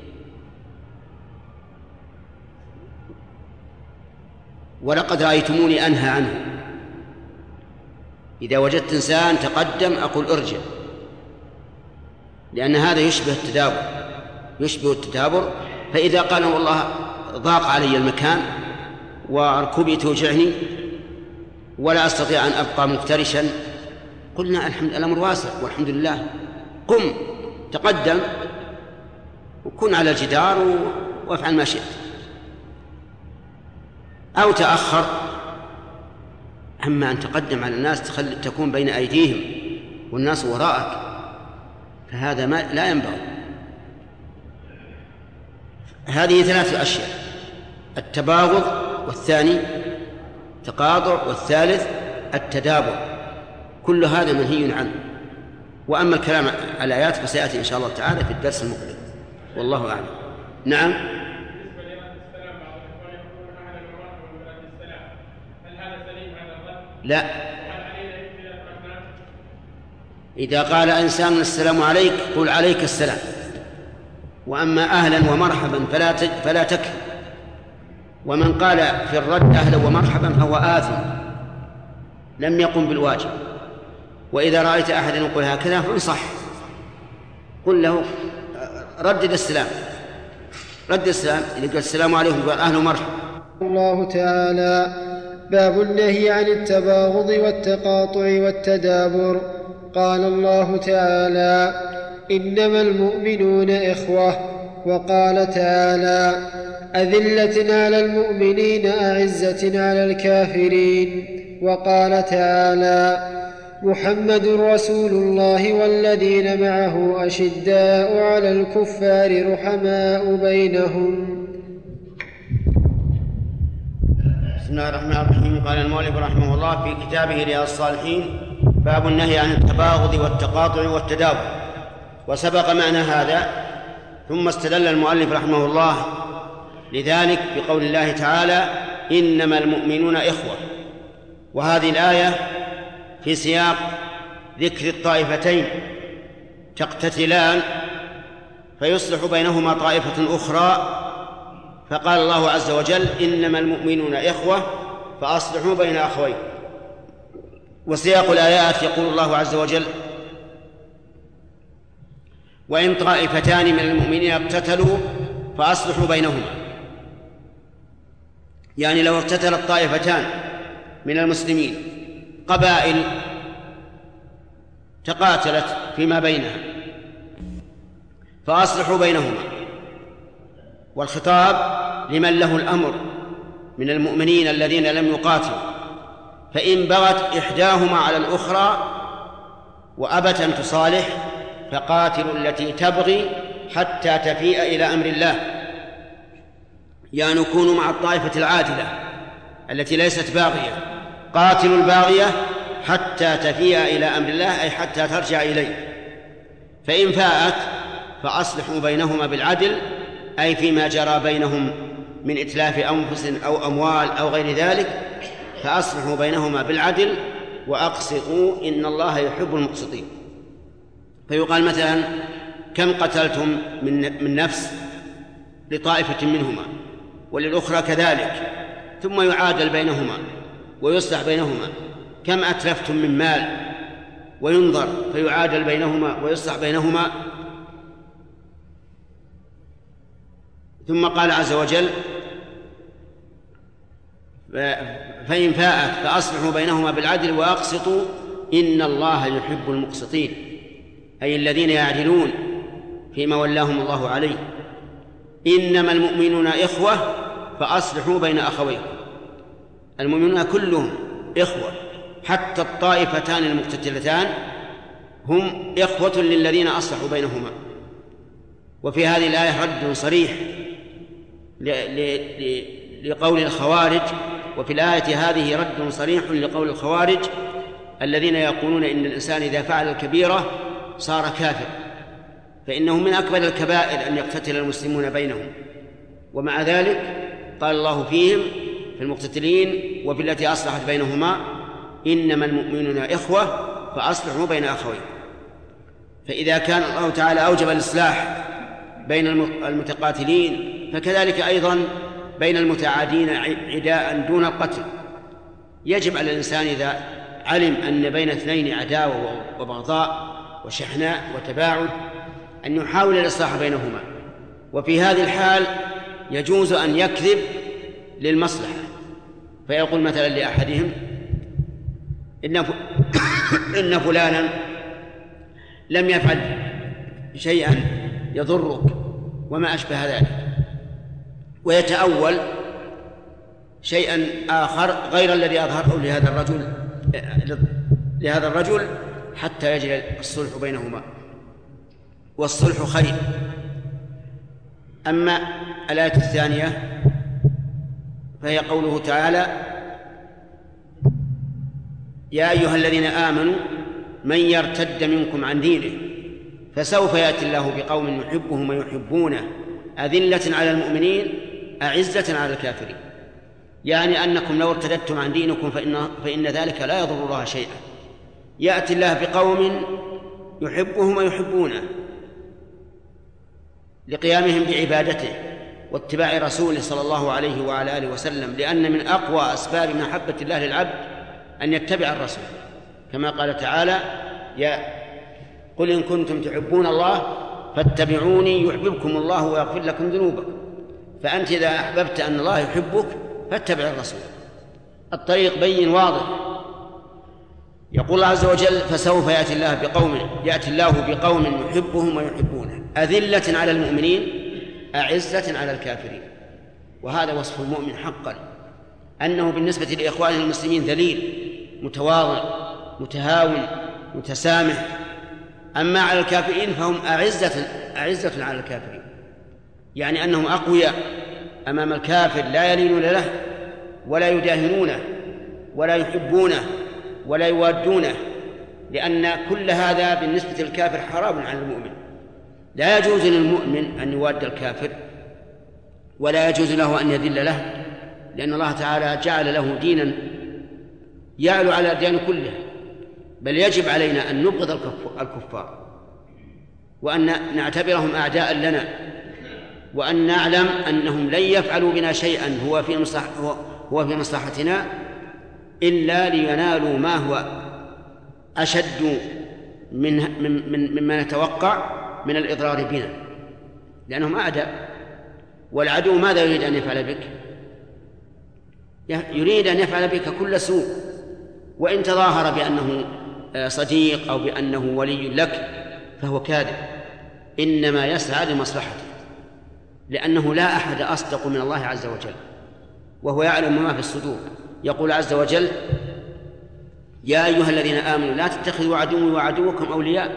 ولقد رأيتموني أنهى عنه، إذا وجدت إنسان تقدم أقول ارجع، لأن هذا يشبه التدابر. فإذا قال والله ضاق علي المكان وركبي توجعني ولا أستطيع أن أبقى مفترشا، قلنا الأمر واسع والحمد لله، قم تقدم وكن على الجدار وافعل ما شئت، أو تأخر. أما أن تقدم على الناس تكون بين أيديهم والناس وراءك، فهذا لا ينبغي. هذه 3 أشياء: التباغض، والثاني تقاطع، والثالث التدابر، كل هذا منهي عنه. وأما الكلام على الآيات فسيأتي إن شاء الله تعالى في الدرس المقبل، والله أعلم. نعم. لا، إذا قال إنسان السلام عليك قل عليك السلام، وأما أهلا ومرحبا فلا تكفر. ومن قال في الرد أهلا ومرحبا فهو آثم، لم يقم بالواجب. وإذا رأيت أحدا يقول هكذا فانصح، قل له ردد السلام، إذا قال السلام عليكم قال أهلا ومرحبا. الله تعالى: باب النهي عن التباغض والتقاطع والتدابر. قال الله تعالى: إنما المؤمنون إخوة. وقال تعالى: أذلة على المؤمنين أعزة على الكافرين. وقال تعالى: محمد رسول الله والذين معه أشداء على الكفار رحماء بينهم. بسم الله الرحمن الرحيم. قال المؤلف رحمه الله في كتابه رياض الصالحين: باب النهي عن التباغض والتقاطع والتدابر. وسبق معنى هذا، ثم استدل المؤلف رحمه الله لذلك بقول الله تعالى: إنما المؤمنون إخوة. وهذه الآية في سياق ذكر الطائفتين تقتتلان فيصلح بينهما طائفة أخرى، فقال الله عز وجل: إنما المؤمنون إخوة فأصلحوا بين أخوين. وسياق الآيات يقول الله عز وجل: وإن طائفتان من المؤمنين اقتتلوا فأصلحوا بينهما. يعني لو اقتتلت طائفتان من المسلمين، قبائل تقاتلت فيما بينها، فأصلحوا بينهما. والخطاب لمن له الأمر من المؤمنين الذين لم يقاتلوا، فإن بغت إحداهما على الأخرى وأبت أن تصالح فقاتلوا التي تبغي حتى تفيء إلى أمر الله. يعني كونوا مع الطائفة العادلة التي ليست باغية، قاتلوا الباغية حتى تفيء إلى أمر الله، أي حتى ترجع إليه. فإن فاءت فأصلحوا بينهما بالعدل، أي فيما جرى بينهم من إتلاف أنفس أو أموال أو غير ذلك، فأصلحوا بينهما بالعدل وأقسطوا إن الله يحب المقسطين. فيقال مثلا: كم قتلتم من نفس لطائفة منهما وللأخرى كذلك، ثم يعادل بينهما ويصلح بينهما. كم أتلفتم من مال، وينظر فيعادل بينهما ويصلح بينهما. ثم قال عز وجل: فإن فاءت فأصلحوا بينهما بالعدل وأقسطوا إن الله يحب المقسطين، أي الذين يعدلون فيما ولاهم الله عليه. إنما المؤمنون إخوة فأصلحوا بين أخويكم. المؤمنون كلهم إخوة، حتى الطائفتان المقتتلتان هم إخوة للذين أصلحوا بينهما. وفي هذه الآية رد صريح لقول الخوارج، وفي الآية هذه رد صريح لقول الخوارج الذين يقولون إن الإنسان إذا فعل الكبيرة صار كافر، فإنه من أكبر الكبائر أن يقتتل المسلمون بينهم. ومع ذلك قال الله فيهم في المقتتلين وفي التي أصلحت بينهما: إنما المؤمنون إخوة فأصلحوا بين أخوين. فإذا كان الله تعالى أوجب الإصلاح بين المتقاتلين، فكذلك أيضا بين المتعادين عداء دون القتل. يجب على الإنسان إذا علم أن بين اثنين عداوة وبغضاء وشحناء وتباعد أن يحاول الإصلاح بينهما. وفي هذه الحال يجوز أن يكذب للمصلحة، فيقول مثلا لأحدهم: إن فلانا لم يفعل شيئا يضرك وما أشبه ذلك، ويتأول شيئا آخر غير الذي أظهره لهذا الرجل حتى يجري الصلح بينهما، والصلح خير. أما الآية الثانية فهي قوله تعالى: يا أيها الذين آمنوا من يرتد منكم عن دينه فسوف يأتي الله بقوم يحبهم ويحبونه أذلة على المؤمنين أعزة على الكافرين. يعني أنكم لو ارتدتم عن دينكم فإن ذلك لا يضر الله شيئا. يأتي الله بقوم يحبهم ويحبونه لقيامهم بعبادته واتباع رسوله صلى الله عليه وعلى آله وسلم، لأن من أقوى أسباب محبة الله للعبد أن يتبع الرسول، كما قال تعالى: قل إن كنتم تحبون الله فاتبعوني يحببكم الله ويغفر لكم ذنوبكم. فأنت إذا أحببت أن الله يحبك فاتبع الرسول. الطريق بين واضح. يقول الله عز وجل: فسوف يأتي الله بقوم يحبهم ويحبونه أذلة على المؤمنين أعزة على الكافرين. وهذا وصف المؤمن حقا، أنه بالنسبة لإخوانه المسلمين ذليل متواضع متهاون متسامح. أما على الكافرين فهم أعزة على الكافرين، يعني أنهم أقوياء أمام الكافر، لا يلينون له ولا يداهنونه ولا يحبونه ولا يوادونه، لأن كل هذا بالنسبة للكافر حرام على المؤمن. لا يجوز للمؤمن أن يواد الكافر ولا يجوز له أن يذل له، لأن الله تعالى جعل له دينا يعلو على الأديان كلها، بل يجب علينا أن نبغض الكفار وأن نعتبرهم أعداء لنا، وأن نعلم أنهم لن يفعلوا بنا شيئا هو في مصلحتنا إلا لينالوا ما هو أشد مما نتوقع من الإضرار بنا، لأنهم أعداء. والعدو ماذا يريد أن يفعل بك؟ يريد أن يفعل بك كل سوء، وإن تظاهر بأنه صديق أو بأنه ولي لك فهو كاذب، إنما يسعى لمصلحته، لأنه لا أحد أصدق من الله عز وجل، وهو يعلم ما في الصدور. يقول عز وجل: يا أيها الذين آمنوا لا تتخذوا عدوي وعدوكم أولياء.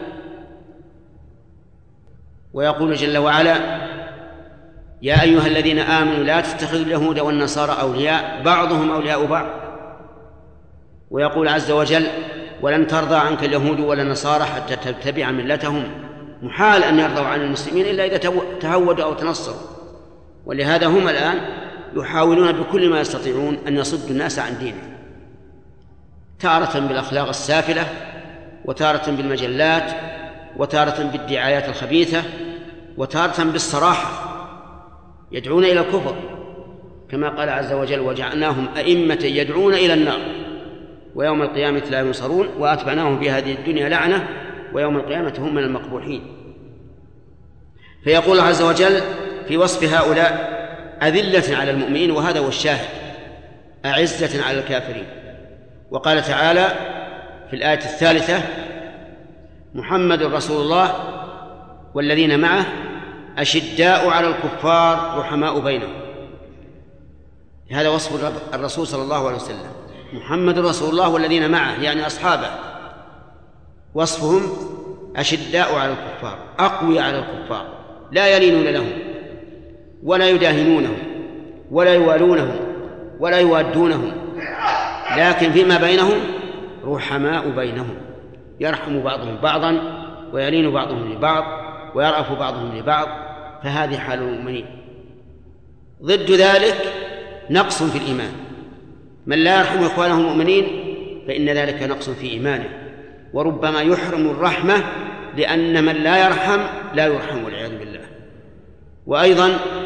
ويقول جل وعلا: يا أيها الذين آمنوا لا تتخذوا اليهود والنصارى أولياء بعضهم أولياء بعض. ويقول عز وجل: ولن ترضى عنك اليهود ولا النصارى حتى تتبع ملتهم. محال أن يرضوا عن المسلمين إلا إذا تهودوا أو تنصروا. ولهذا هم الآن يحاولون بكل ما يستطيعون أن يصدوا الناس عن دينه، تارة بالأخلاق السافلة، وتارة بالمجلات، وتارة بالدعايات الخبيثة، وتارة بالصراحة، يدعون إلى الكفر كما قال عز وجل: وجعلناهم أئمة يدعون إلى النار ويوم القيامة لا ينصرون وأتبعناهم في هذه الدنيا لعنة ويوم القيامة هم من المقبوحين. فيقول عز وجل في وصف هؤلاء: أذلة على المؤمنين، وهذا هو الشاهد، أعزة على الكافرين. وقال تعالى في الآية 3: محمد رسول الله والذين معه أشداء على الكفار رحماء بينهم. هذا وصف الرسول صلى الله عليه وسلم، محمد رسول الله والذين معه يعني أصحابه، وصفهم أشداء على الكفار، أقوى على الكفار، لا يلينون لهم ولا يداهنونهم ولا يوالونهم ولا يوادونهم، لكن فيما بينهم رحماء بينهم، يرحم بعضهم بعضا ويلين بعضهم لبعض ويرأف بعضهم لبعض. فهذه حال المؤمنين. ضد ذلك نقص في الإيمان، من لا يرحم إخوانه المؤمنين فإن ذلك نقص في إيمانه، وربما يحرم الرحمة، لأن من لا يرحم لا يرحم والعياذ بالله. وأيضا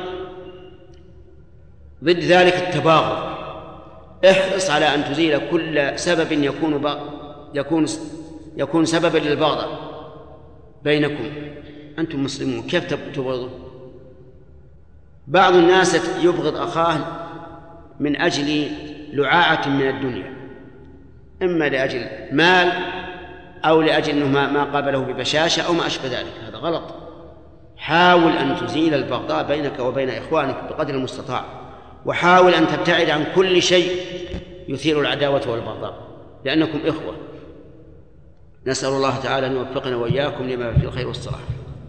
ضد ذلك التباغض، احرص على أن تزيل كل سبب يكون سببا للبغضة بينكم. أنتم مسلمون كيف تبغضون؟ بعض الناس يبغض أخاه من أجل لعاعة من الدنيا، إما لأجل مال أو لأجل أنه ما قابله ببشاشة أو ما أشبه ذلك. هذا غلط. حاول أن تزيل البغضاء بينك وبين إخوانك بقدر المستطاع، وحاول أن تبتعد عن كل شيء يثير العداوة والبغضاء، لأنكم إخوة. نسأل الله تعالى أن يوفقنا وإياكم لما فيه الخير والصلاح.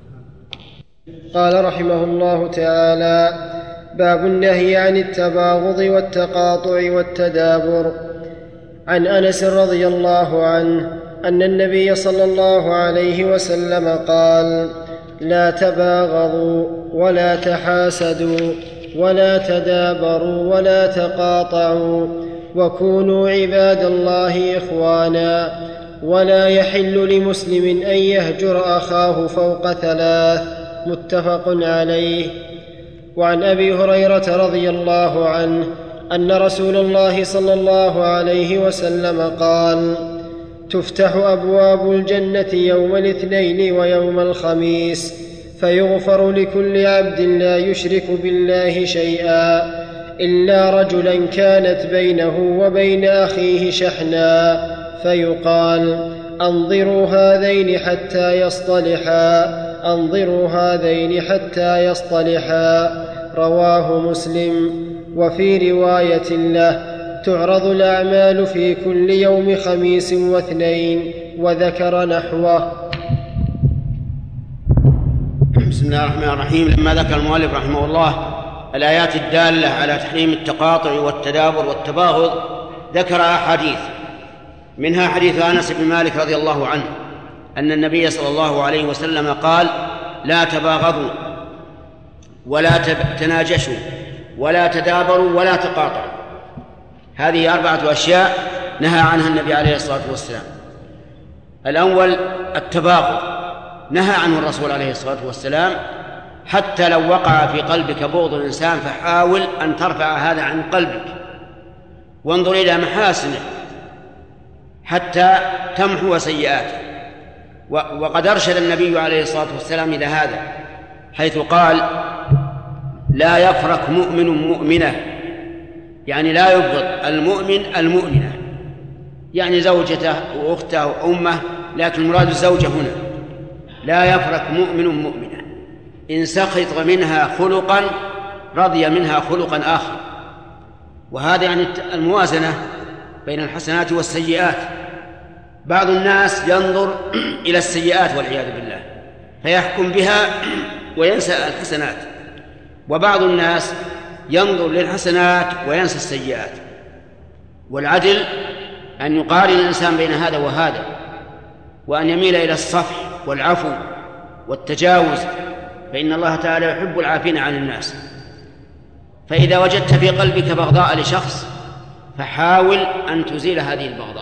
قال رحمه الله تعالى: باب النهي عن التباغض والتقاطع والتدابر. عن أنس رضي الله عنه أن النبي صلى الله عليه وسلم قال: لا تباغضوا ولا تحاسدوا ولا تدابروا ولا تقاطعوا، وكونوا عباد الله إخوانا، ولا يحل لمسلم أن يهجر أخاه فوق 3. متفق عليه. وعن أبي هريرة رضي الله عنه أن رسول الله صلى الله عليه وسلم قال: تفتح أبواب الجنة يوم الاثنين ويوم الخميس، فيغفر لكل عبد لا يشرك بالله شيئا إلا رجلا كانت بينه وبين أخيه شحنا، فيقال: أنظروا هذين حتى يصطلحا، أنظروا هذين حتى يصطلحا. رواه مسلم. وفي رواية له: تعرض الأعمال في كل يوم خميس واثنين، وذكر نحوه. بسم الله الرحمن الرحيم. لما ذكر المؤلف رحمه الله الآيات الدالة على تحريم التقاطع والتدابر والتباغض، ذكر أحاديث، منها حديث أنس بن مالك رضي الله عنه أن النبي صلى الله عليه وسلم قال: لا تباغضوا ولا تناجشوا ولا تدابروا ولا تقاطعوا. هذه 4 أشياء نهى عنها النبي عليه الصلاة والسلام. الأول التباغض، نهى عنه الرسول عليه الصلاة والسلام: حتى لو وقع في قلبك بغض الإنسان فحاول أن ترفع هذا عن قلبك، وانظر إلى محاسنه حتى تمحو سيئاته. وقد أرشد النبي عليه الصلاة والسلام إلى هذا، حيث قال: لا يفرق مؤمن مؤمنة، يعني لا يبغض المؤمن المؤمنة، يعني زوجته وأخته وأمه، لكن المراد الزوجة هنا. لا يفرق مؤمن مؤمنة، إن سخط منها خلقا رضي منها خلقا آخر. وهذا يعني الموازنة بين الحسنات والسيئات. بعض الناس ينظر إلى السيئات والعياذ بالله فيحكم بها وينسى الحسنات، وبعض الناس ينظر للحسنات وينسى السيئات. والعدل أن يقارن الإنسان بين هذا وهذا، وأن يميل إلى الصفح والعفو والتجاوز، فإن الله تعالى يحب العافين عن الناس. فإذا وجدت في قلبك بغضاء لشخص فحاول أن تزيل هذه البغضاء،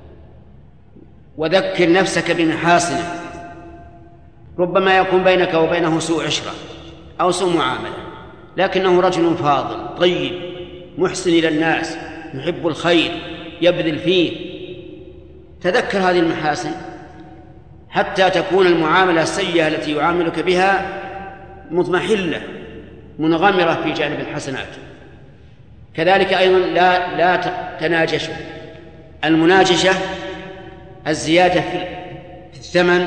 وذكر نفسك بمحاسنه. ربما يكون بينك وبينه سوء عشرة أو سوء معاملة، لكنه رجل فاضل طيب محسن إلى الناس، يحب الخير، يبذل فيه. تذكر هذه المحاسن حتى تكون المعاملة السيئة التي يعاملك بها مضمحلة منغمرة في جانب الحسنات. كذلك أيضا لا تناجشوا. المناجشة الزيادة في الثمن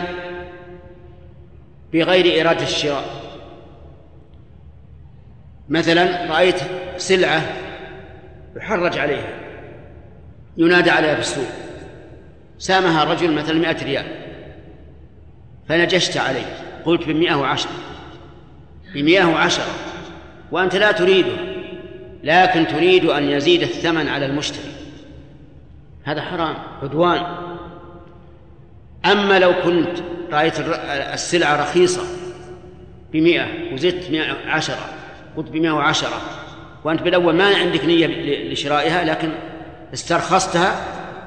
بغير إرادة الشراء. مثلا رأيت سلعة يحرج عليها، ينادى عليها في السوق، سامها الرجل مثلا 100 ريال، فنجشت عليه قلت ب110 وأنت لا تريده، لكن تريد أن يزيد الثمن على المشتري. هذا حرام، عدوان. أما لو كنت رأيت السلعة رخيصة ب100 وزدت 110 قلت ب110، وأنت بالأول ما عندك نية لشرائها لكن استرخصتها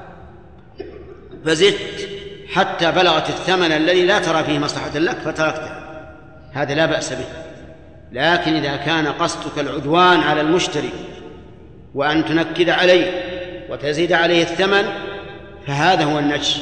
فزدت حتى بلغت الثمن الذي لا ترى فيه مصلحة لك فتركتها، هذا لا بأس به. لكن إذا كان قصدك العدوان على المشتري وأن تنكد عليه وتزيد عليه الثمن فهذا هو النجش.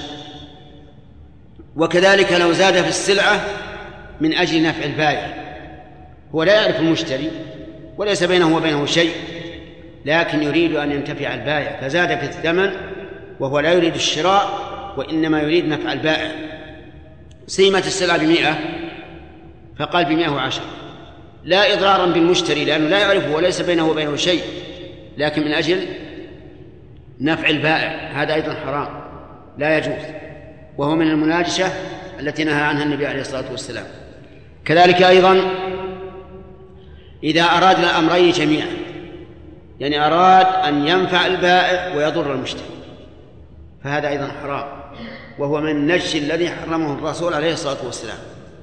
وكذلك لو زاد في السلعة من أجل نفع البائع، هو لا يعرف المشتري وليس بينه وبينه شيء، لكن يريد أن ينتفع البائع فزاد في الثمن وهو لا يريد الشراء وإنما يريد نفع البائع. سيمت السلعة ب100 فقال ب110، لا إضرارا بالمشتري لأنه لا يعرفه وليس بينه وبينه شيء، لكن من أجل نفع البائع، هذا أيضا حرام لا يجوز، وهو من المناجشة التي نهى عنها النبي عليه الصلاة والسلام. كذلك أيضا إذا أراد الأمرين جميعا، يعني أراد أن ينفع البائع ويضر المشتري، فهذا أيضا حرام، وهو من النجش الذي حرمه الرسول عليه الصلاة والسلام.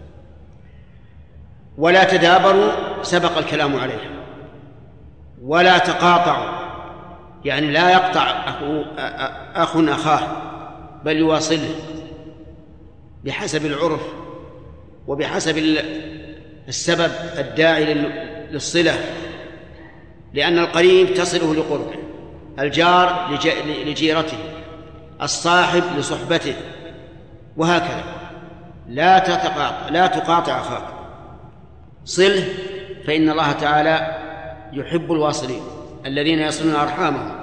ولا تدابروا سبق الكلام عليه. ولا تقاطعوا، يعني لا يقطع أخ أخاه بل يواصله بحسب العرف وبحسب السبب الداعي للصلة، لأن القريب تصله لقربه، الجار لجيرته، الصاحب لصحبته، وهكذا. لا تقاطع أخاك، صله، فإن الله تعالى يحب الواصلين الذين يصلون أرحامهم.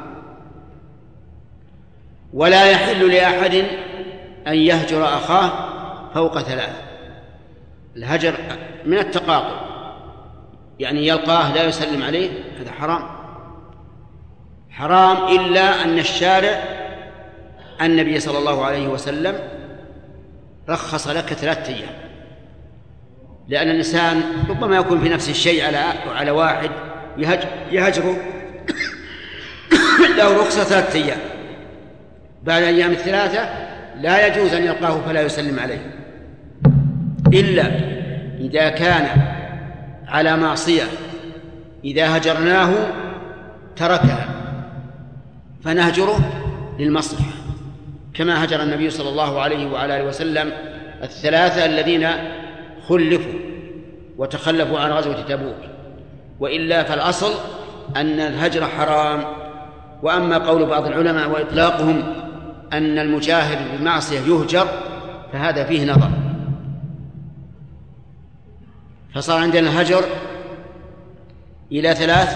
ولا يحل لأحد أن يهجر أخاه فوق 3. الهجر من التقاطع، يعني يلقاه لا يسلم عليه، هذا حرام. حرام، إلا أن الشارع النبي صلى الله عليه وسلم رخص لك 3 أيام، لأن الإنسان ربما يكون في نفس الشيء على واحد يهجره له رخصة 3 أيام، بعد أيام 3 لا يجوز أن يلقاه فلا يسلم عليه، إلا إذا كان على معصية إذا هجرناه تركها، فنهجره للمصلحة، كما هجر النبي صلى الله عليه وعلى آله وسلم 3 الذين خلفوا وتخلفوا عن غزوة تبوك. وإلا فالأصل أن الهجر حرام. وأما قول بعض العلماء وإطلاقهم أن المجاهر بالمعصية يهجر فهذا فيه نظر، فصار عندنا الهجر إلى 3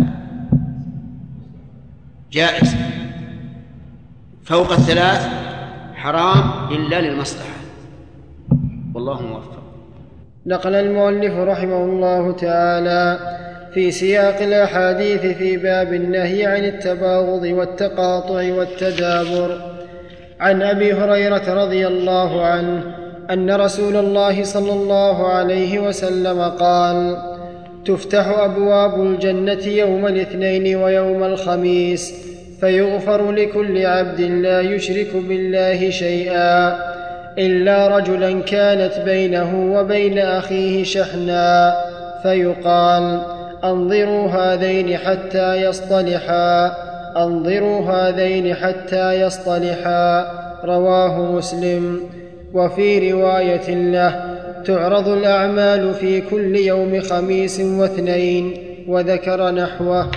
جائز، فوق 3 حرام إلا للمصلحة، والله موفق. نقل المؤلف رحمه الله تعالى في سياق الأحاديث في باب النهي عن التباغض والتقاطع والتدابر عن أبي هريرة رضي الله عنه أن رسول الله صلى الله عليه وسلم قال: تفتح أبواب الجنة يوم الاثنين ويوم الخميس، فيغفر لكل عبد لا يشرك بالله شيئا إلا رجلا كانت بينه وبين أخيه شحناء، فيقال: أنظروا هذين حتى يصطلحا، أنظروا هذين حتى يصطلحا. رواه مسلم. وفي رواية له: تعرض الأعمال في كل يوم خميس واثنين، وذكر نحوه.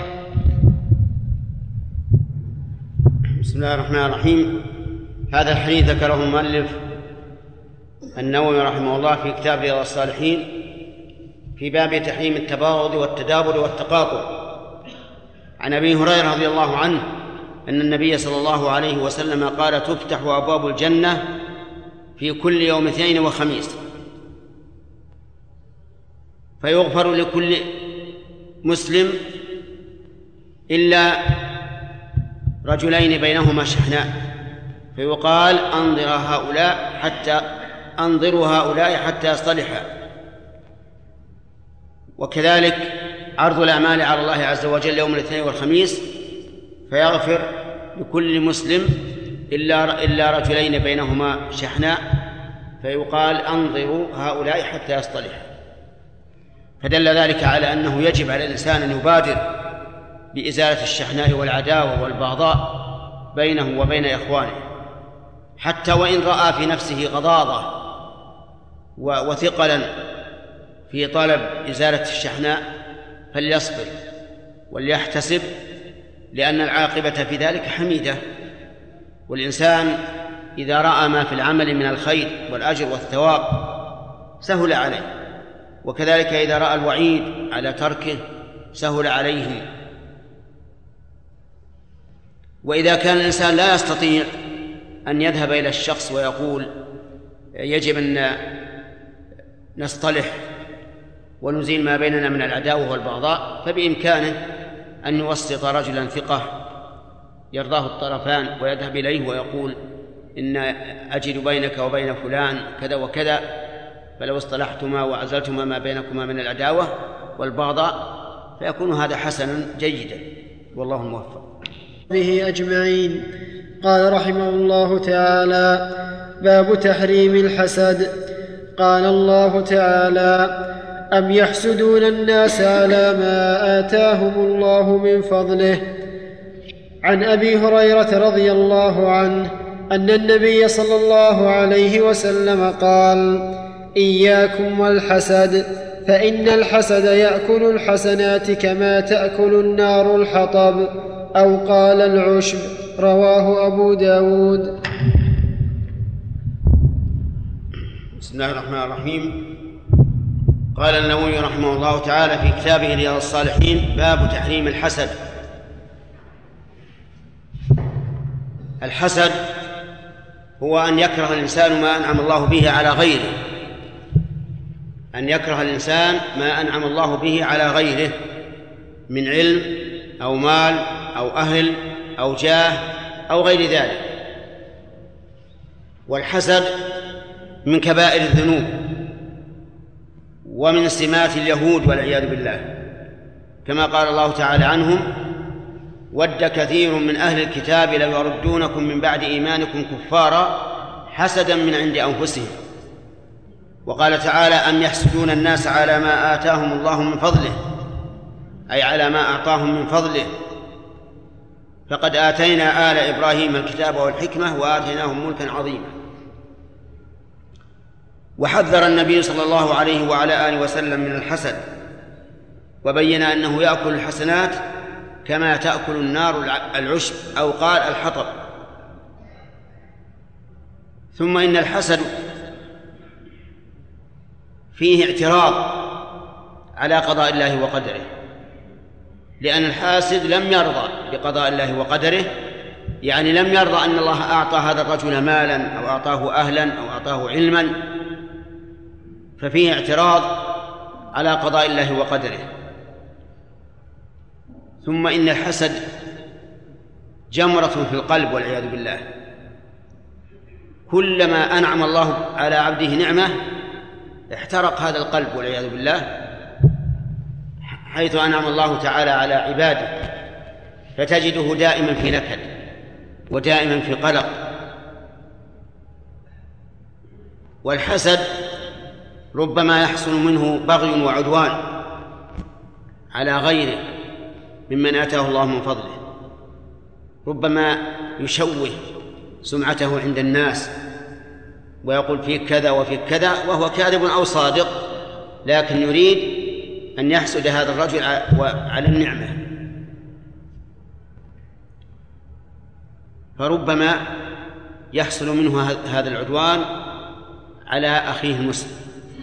بسم الله الرحمن الرحيم. هذا الحديث ذكره المؤلف النووي رحمه الله في كتاب رياض الصالحين في باب تحريم التباغض والتدابر والتقاطع، عن أبي هريرة رضي الله عنه أن النبي صلى الله عليه وسلم قال: تفتح أبواب الجنة في كل يوم اثنين وخميس، فيغفر لكل مسلم إلا رجلين بينهما شحناء، فيقال: أنظروا هؤلاء حتى يصطلحا. وكذلك عرض الأعمال على الله عز وجل يوم الاثنين والخميس، فيغفر لكل مسلم إلا رجلين بينهما شحناء، فيقال: أنظروا هؤلاء حتى يصطلحا. فدل ذلك على أنه يجب على الإنسان أن يبادر بإزالة الشحناء والعداوة والبغضاء بينه وبين إخوانه، حتى وإن رأى في نفسه غضاضة وثقلا في طلب إزالة الشحناء فليصبر وليحتسب، لأن العاقبة في ذلك حميدة. والإنسان إذا رأى ما في العمل من الخير والأجر والثواب سهل عليه، وكذلك إذا رأى الوعيد على تركه سهل عليه. وإذا كان الإنسان لا يستطيع أن يذهب إلى الشخص ويقول يجب أن نصطلح ونزيل ما بيننا من العداوة والبغضاء، فبإمكانه أن يوسط رجلا ثقة يرضاه الطرفان ويذهب إليه ويقول: إن أجد بينك وبين فلان كذا وكذا، فلو اصطلحتما وعزلتما ما بينكما من العداوة والبغضاء فيكون هذا حسنا جيدا، والله موفق. به أجمعين. قال رحمه الله تعالى: باب تحريم الحسد. قال الله تعالى: أم يحسدون الناس على ما آتاهم الله من فضله. عن أبي هريرة رضي الله عنه أن النبي صلى الله عليه وسلم قال: إياكم والحسد، فإن الحسد يأكل الحسنات كما تأكل النار الحطب، أو قال العشب. رواه أبو داود. بسم الله الرحمن الرحيم. قال النووي رحمه الله تعالى في كتابه رياض الصالحين: باب تحريم الحسد. الحسد هو أن يكره الإنسان ما أنعم الله به على غيره، أن يكره الإنسان ما أنعم الله به على غيره من علم أو مال أو أهل أو جاه أو غير ذلك. والحسد من كبائر الذنوب ومن سمات اليهود والعياذ بالله، كما قال الله تعالى عنهم: ود كثير من أهل الكتاب لو يردونكم من بعد إيمانكم كفارا حسدا من عند أنفسهم. وقال تعالى: أم يحسدون الناس على ما آتاهم الله من فضله، أي على ما أعطاهم من فضله، فقد آتينا آل إبراهيم الكتاب والحكمة وآتيناهم ملكا عظيما. وحذر النبي صلى الله عليه وعلى آله وسلم من الحسد، وبين أنه يأكل الحسنات كما تأكل النار العشب، أو قال الحطب. ثم إن الحسد فيه اعتراض على قضاء الله وقدره، لأن الحاسد لم يرضى بقضاء الله وقدره، يعني لم يرضى أن الله أعطى هذا الرجل مالا أو أعطاه أهلا أو أعطاه علما، ففيه اعتراض على قضاء الله وقدره. ثم إن الحسد جمرة في القلب والعياذ بالله، كلما أنعم الله على عبده نعمة احترق هذا القلب والعياذ بالله، حيث أنعم الله تعالى على عباده فتجده دائما في نكد ودائما في قلق. والحسد ربما يحصل منه بغي وعدوان على غيره ممن آتاه الله من فضله، ربما يشوه سمعته عند الناس ويقول فيك كذا وفيك كذا وهو كاذب أو صادق، لكن يريد أن يحسد هذا الرجل على النعمة، فربما يحصل منه هذا العدوان على أخيه المسلم.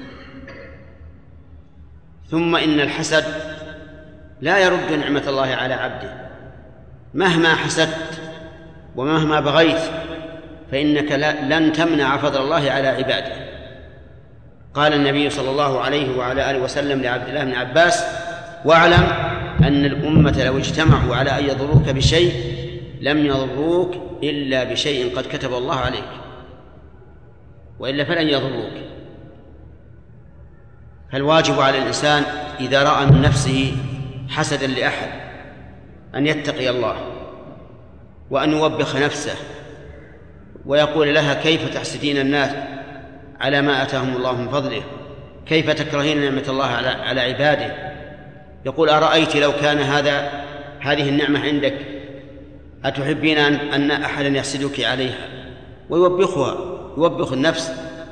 ثم إن الحسد لا يرد نعمة الله على عبده، مهما حسدت ومهما بغيت فإنك لن تمنع فضل الله على عباده. قال النبي صلى الله عليه وعلى آله وسلم لعبد الله بن عباس: واعلم أن الأمة لو اجتمعوا على أن يضروك بشيء لم يضروك إلا بشيء قد كتب الله عليك، وإلا فلن يضروك. فالواجب على الإنسان إذا رأى من نفسه حسدا لأحد أن يتقي الله وأن يوبخ نفسه ويقول لها: كيف تحسدين الناس على ما آتاهم الله من فضله؟ كيف تكرهين نعمة الله على عباده؟ يقول: أرأيت لو كان هذه النعمة عندك أتحبين أن أحدا يحسدك عليها؟ ويوبخها، يوبخ النفس.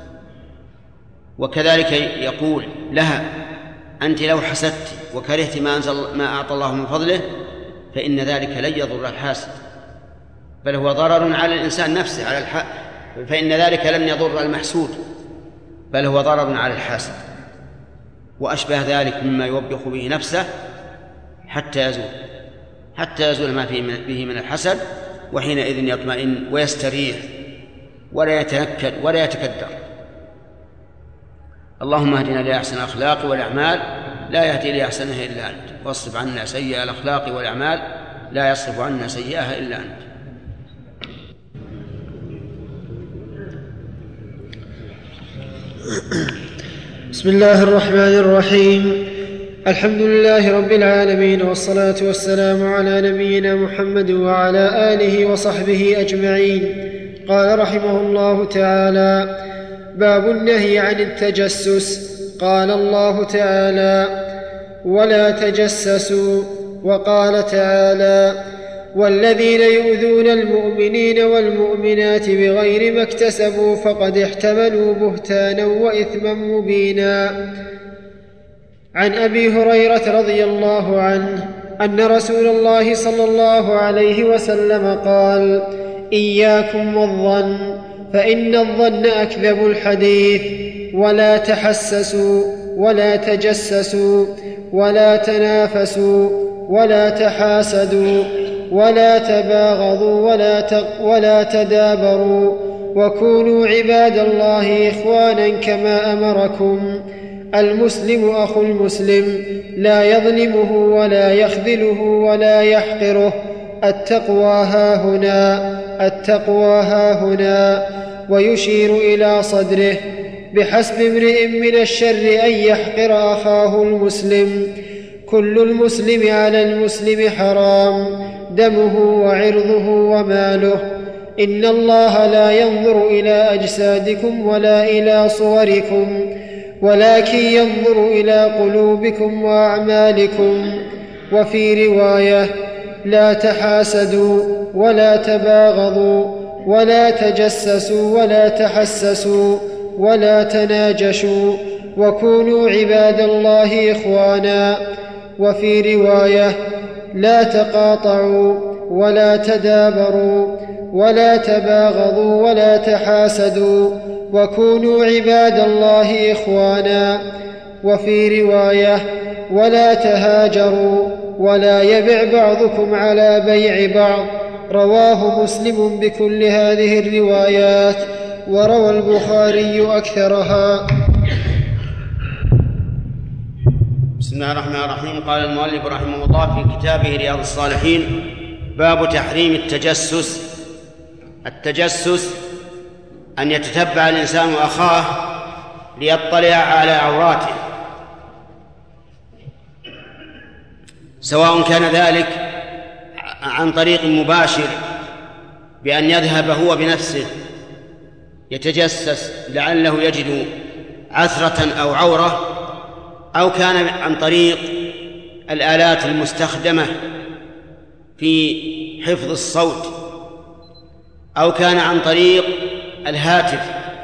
وكذلك يقول لها: أنت لو حسدت وكرهت ما أعطى الله من فضله فإن ذلك لن يضر الحاسد، بل هو ضرر على الإنسان نفسه، فإن ذلك لن يضر المحسود بل هو ضرر على الحاسد، وأشبه ذلك مما يوبخ به نفسه حتى يزول ما به من الحسد، وحينئذ يطمئن ويستريح ولا يتنكد ولا يتكدر. اللهم اهدنا لأحسن الأخلاق والأعمال لا يهدي لأحسنها إلا أنت، واصرف عنا سيئة الأخلاق والأعمال لا يصرف عنا سيئها إلا أنت. بسم الله الرحمن الرحيم. الحمد لله رب العالمين، والصلاة والسلام على نبينا محمد وعلى آله وصحبه أجمعين. قال رحمه الله تعالى: باب النهي عن التجسس. قال الله تعالى: ولا تجسسوا. وقال تعالى: والذين يؤذون المؤمنين والمؤمنات بغير ما اكتسبوا فقد احتملوا بهتانا وإثما مبينا. عن أبي هريرة رضي الله عنه أن رسول الله صلى الله عليه وسلم قال: إياكم والظن فإن الظن أكذب الحديث، ولا تحسسوا ولا تجسسوا ولا تنافسوا ولا تحاسدوا ولا تباغضوا ولا تدابروا، وكونوا عباد الله إخوانا كما أمركم. المسلم أخو المسلم، لا يظلمه ولا يخذله ولا يحقره. التقوى ها هنا، ويشير إلى صدره. بحسب امرئ من الشر أن يحقر أخاه المسلم. كل المسلم على المسلم حرام، دمه وعرضه وماله. إن الله لا ينظر إلى أجسادكم ولا إلى صوركم، ولكن ينظر إلى قلوبكم وأعمالكم. وفي رواية: لا تحاسدوا ولا تباغضوا ولا تجسسوا ولا تحسسوا ولا تناجشوا، وكونوا عباد الله إخوانا. وفي رواية: لا تقاطعوا ولا تدابروا ولا تباغضوا ولا تحاسدوا، وكونوا عباد الله إخوانا. وفي رواية: ولا تهاجروا ولا يبع بعضكم على بيع بعض. رواه مسلم بكل هذه الروايات، وروى البخاري أكثرها. بسم الله الرحمن الرحيم. قال المؤلف رحمه الله في كتابه رياض الصالحين: باب تحريم التجسس. التجسس أن يتتبع الإنسان أخاه ليطلع على عوراته، سواء كان ذلك عن طريق مباشر بأن يذهب هو بنفسه يتجسس لعله يجد عثرة أو عورة، أو كان عن طريق الآلات المستخدمة في حفظ الصوت، أو كان عن طريق الهاتف.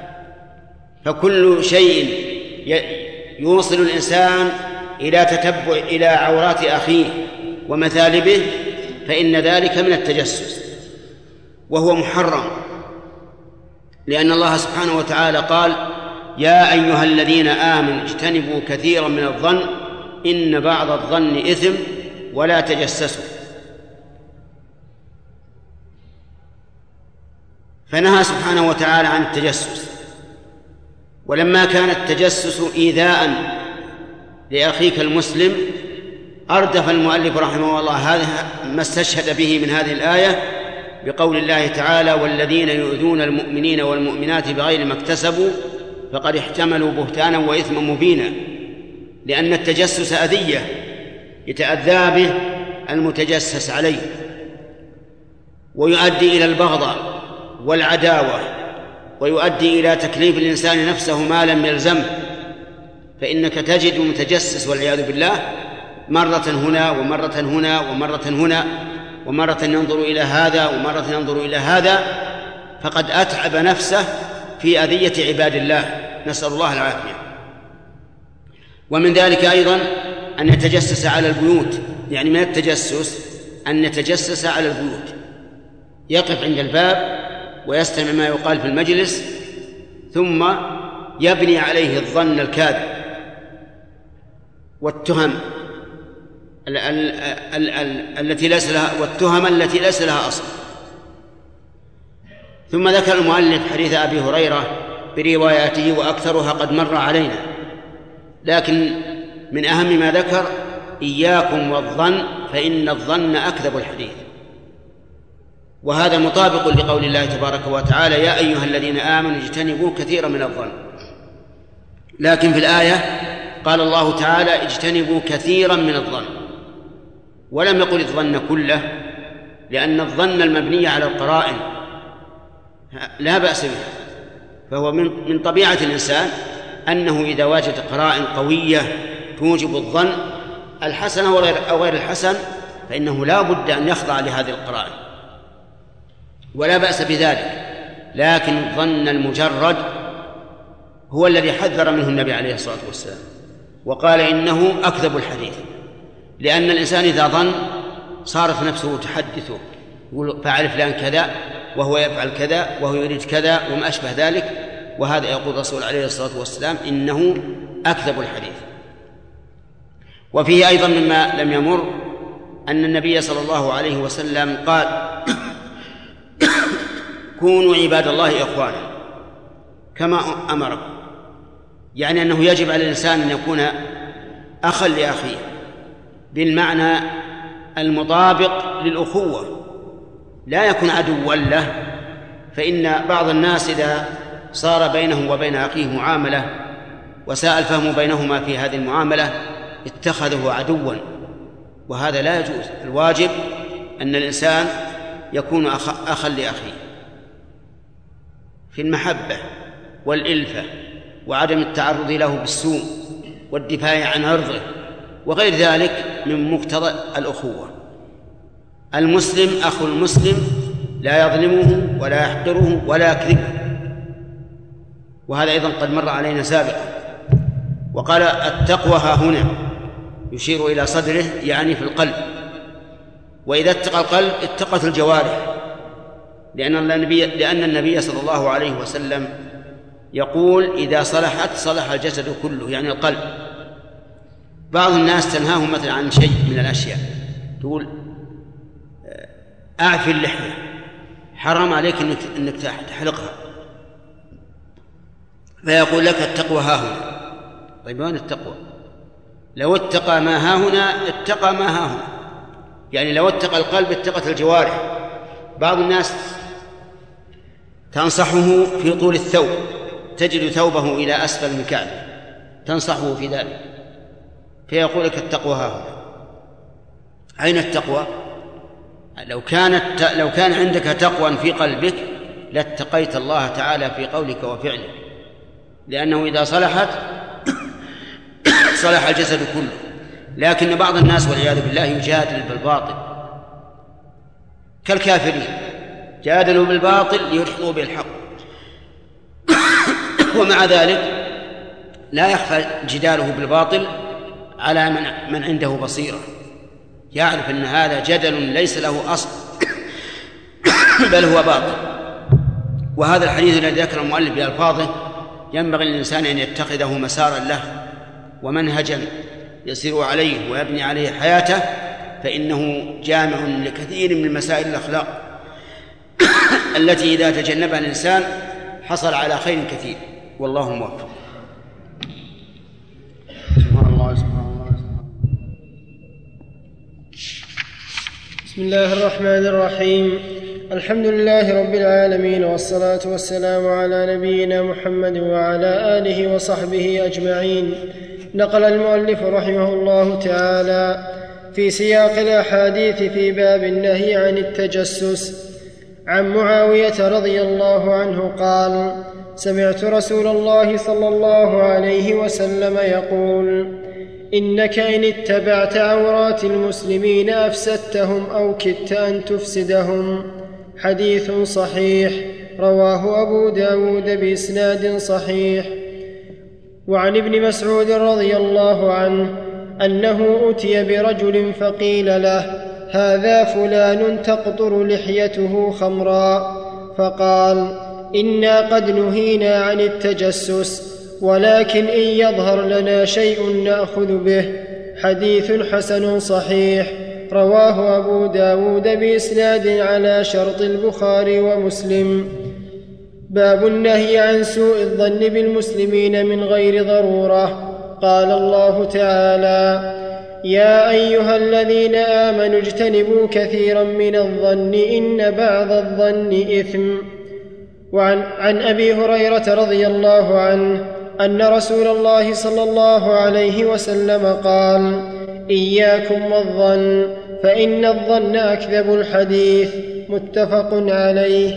فكل شيء يوصل الإنسان إلى تتبع إلى عورات أخيه ومثالبه فإن ذلك من التجسس، وهو محرم، لأن الله سبحانه وتعالى قال: يا أيها الذين آمنوا اجتنبوا كثيرا من الظن إن بعض الظن إثم ولا تجسسوا. فنهى سبحانه وتعالى عن التجسس. ولما كان التجسس إيذاء لأخيك المسلم، أردف المؤلف رحمه الله هذا ما استشهد به من هذه الآية بقول الله تعالى: والذين يؤذون المؤمنين والمؤمنات بغير ما اكتسبوا فقد احتملوا بهتانا وإثما مبينا. لأن التجسس أذية يتأذى به المتجسس عليه، ويؤدي إلى البغضة والعداوة، ويؤدي إلى تكليف الإنسان نفسه ما لم يلزمه. فإنك تجد متجسس والعياذ بالله مرة هنا ومرة هنا ومرة هنا، ومرة ينظر إلى هذا ومرة ينظر إلى هذا، فقد أتعب نفسه في أذية عباد الله، نسأل الله العافية. ومن ذلك أيضا أن يتجسس على البيوت، يعني من التجسس أن يتجسس على البيوت، يقف عند الباب ويستمع ما يقال في المجلس، ثم يبني عليه الظن الكاذب والتهم التي ليس لها، والتهم التي ليس لها أصل. ثم ذكر المؤلف حديث أبي هريرة برواياته، وأكثرها قد مر علينا، لكن من أهم ما ذكر: إياكم والظن فإن الظن أكذب الحديث. وهذا مطابق لقول الله تبارك وتعالى: يا أيها الذين آمنوا اجتنبوا كثيرا من الظن. لكن في الآية قال الله تعالى: اجتنبوا كثيرا من الظن، ولم يقل الظن كله، لأن الظن المبني على القرائن لا بأس به، فهو من طبيعة الإنسان أنه إذا وجد قرائن قوية توجب الظن الحسن أو غير الحسن فإنه لا بد أن يخضع لهذه القرائن، ولا بأس بذلك. لكن الظن المجرد هو الذي حذر منه النبي عليه الصلاة والسلام، وقال إنه أكذب الحديث، لأن الإنسان إذا ظن صارت نفسه تحدثه، يقول فعل فلان كذا وهو يفعل كذا وهو يريد كذا وما أشبه ذلك، وهذا يقول الرسول عليه الصلاة والسلام إنه أكذب الحديث. وفيه أيضا مما لم يمر أن النبي صلى الله عليه وسلم قال: كونوا عباد الله إخوانا كما أمركم، يعني أنه يجب على الإنسان أن يكون أخا لأخيه بالمعنى المطابق للأخوة، لا يكون عدوا له، فإن بعض الناس إذا صار بينه وبين أخيه معاملة وساء الفهم بينهما في هذه المعاملة اتخذه عدوا، وهذا لا يجوز. الواجب أن الإنسان يكون أخا لأخيه في المحبة والإلفة وعدم التعرض له بالسوء والدفاع عن عرضه وغير ذلك من مقتضى الأخوة. المسلم أخو المسلم لا يظلمه ولا يحقره ولا يكذبه، وهذا أيضا قد مر علينا سابقا. وقال التقوى ها هنا يشير إلى صدره، يعني في القلب، وإذا اتقى القلب اتقت الجوارح، لأن النبي صلى الله عليه وسلم يقول إذا صلحت صلح الجسد كله، يعني القلب. بعض الناس تنهاهم مثلا عن شيء من الأشياء، تقول أعفي اللحية، حرام عليك أنك تحلقها، فيقول لك التقوى ها هنا. طيب وين التقوى؟ لو اتقى ما ها هنا اتقى ما ها هنا، يعني لو اتقى القلب اتقت الجوارح. بعض الناس تنصحه في طول الثوب، تجد ثوبه إلى أسفل من كعبه، تنصحه في ذلك، فيقول لك التقوى ها هنا. أين التقوى؟ لو كان عندك تقوى في قلبك لاتقيت الله تعالى في قولك وفعلك، لأنه إذا صلحت صلح الجسد كله. لكن بعض الناس والعياذ بالله يجادل بالباطل كالكافرين، جادلوا بالباطل ليدحضوا بالحق، ومع ذلك لا يخفى جداله بالباطل على من عنده بصيرة، يعرف أن هذا جدل ليس له أصل بل هو باطل. وهذا الحديث الذي ذكر المؤلف بألفاظه ينبغي للإنسان أن يتخذه مسارا له ومنهجا يسير عليه ويبني عليه حياته، فإنه جامع لكثير من مسائل الأخلاق التي إذا تجنبها الإنسان حصل على خير كثير، والله موفق. سبحان الله سبحان الله. بسم الله الرحمن الرحيم. الحمد لله رب العالمين، والصلاة والسلام على نبينا محمد وعلى آله وصحبه أجمعين. نقل المؤلف رحمه الله تعالى في سياق الأحاديث في باب النهي عن التجسس عن معاوية رضي الله عنه قال: سمعت رسول الله صلى الله عليه وسلم يقول: إنك إن اتبعت عورات المسلمين أفسدتهم أو كدت أن تفسدهم. حديث صحيح رواه أبو داود بإسناد صحيح. وعن ابن مسعود رضي الله عنه أنه أتي برجل فقيل له: هذا فلان تقطر لحيته خمرا، فقال: إنا قد نهينا عن التجسس، ولكن إن يظهر لنا شيء نأخذ به. حديث حسن صحيح رواه أبو داود بإسناد على شرط البخاري ومسلم. باب النهي عن سوء الظن بالمسلمين من غير ضرورة. قال الله تعالى: يا أيها الذين آمنوا اجتنبوا كثيرا من الظن إن بعض الظن إثم. وعن أبي هريرة رضي الله عنه أن رسول الله صلى الله عليه وسلم قال: إياكم والظن فإن الظن أكذب الحديث. متفق عليه.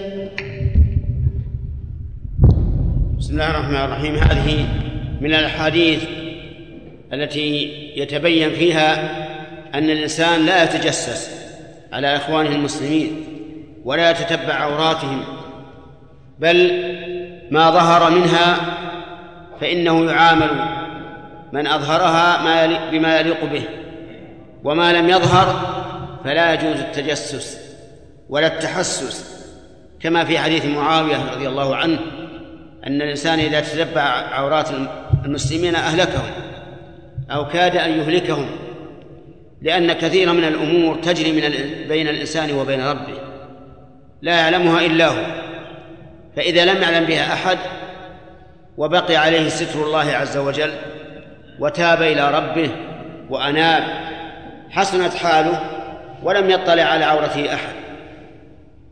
بسم الله الرحمن الرحيم. هذه من الأحاديث التي يتبين فيها أن الإنسان لا يتجسس على إخوانه المسلمين ولا يتتبع عوراتهم، بل ما ظهر منها فإنه يعامل من أظهرها بما يليق به، وما لم يظهر فلا يجوز التجسس ولا التحسس، كما في حديث معاوية رضي الله عنه أن الإنسان إذا تتبع عورات المسلمين أهلكهم أو كاد أن يهلكهم، لأن كثيرا من الأمور تجري بين الإنسان وبين ربه لا يعلمها إلا هو، فإذا لم يعلم بها أحد وبقي عليه ستر الله عز وجل وتاب إلى ربه وأناب حسنت حاله ولم يطلع على عورته أحد.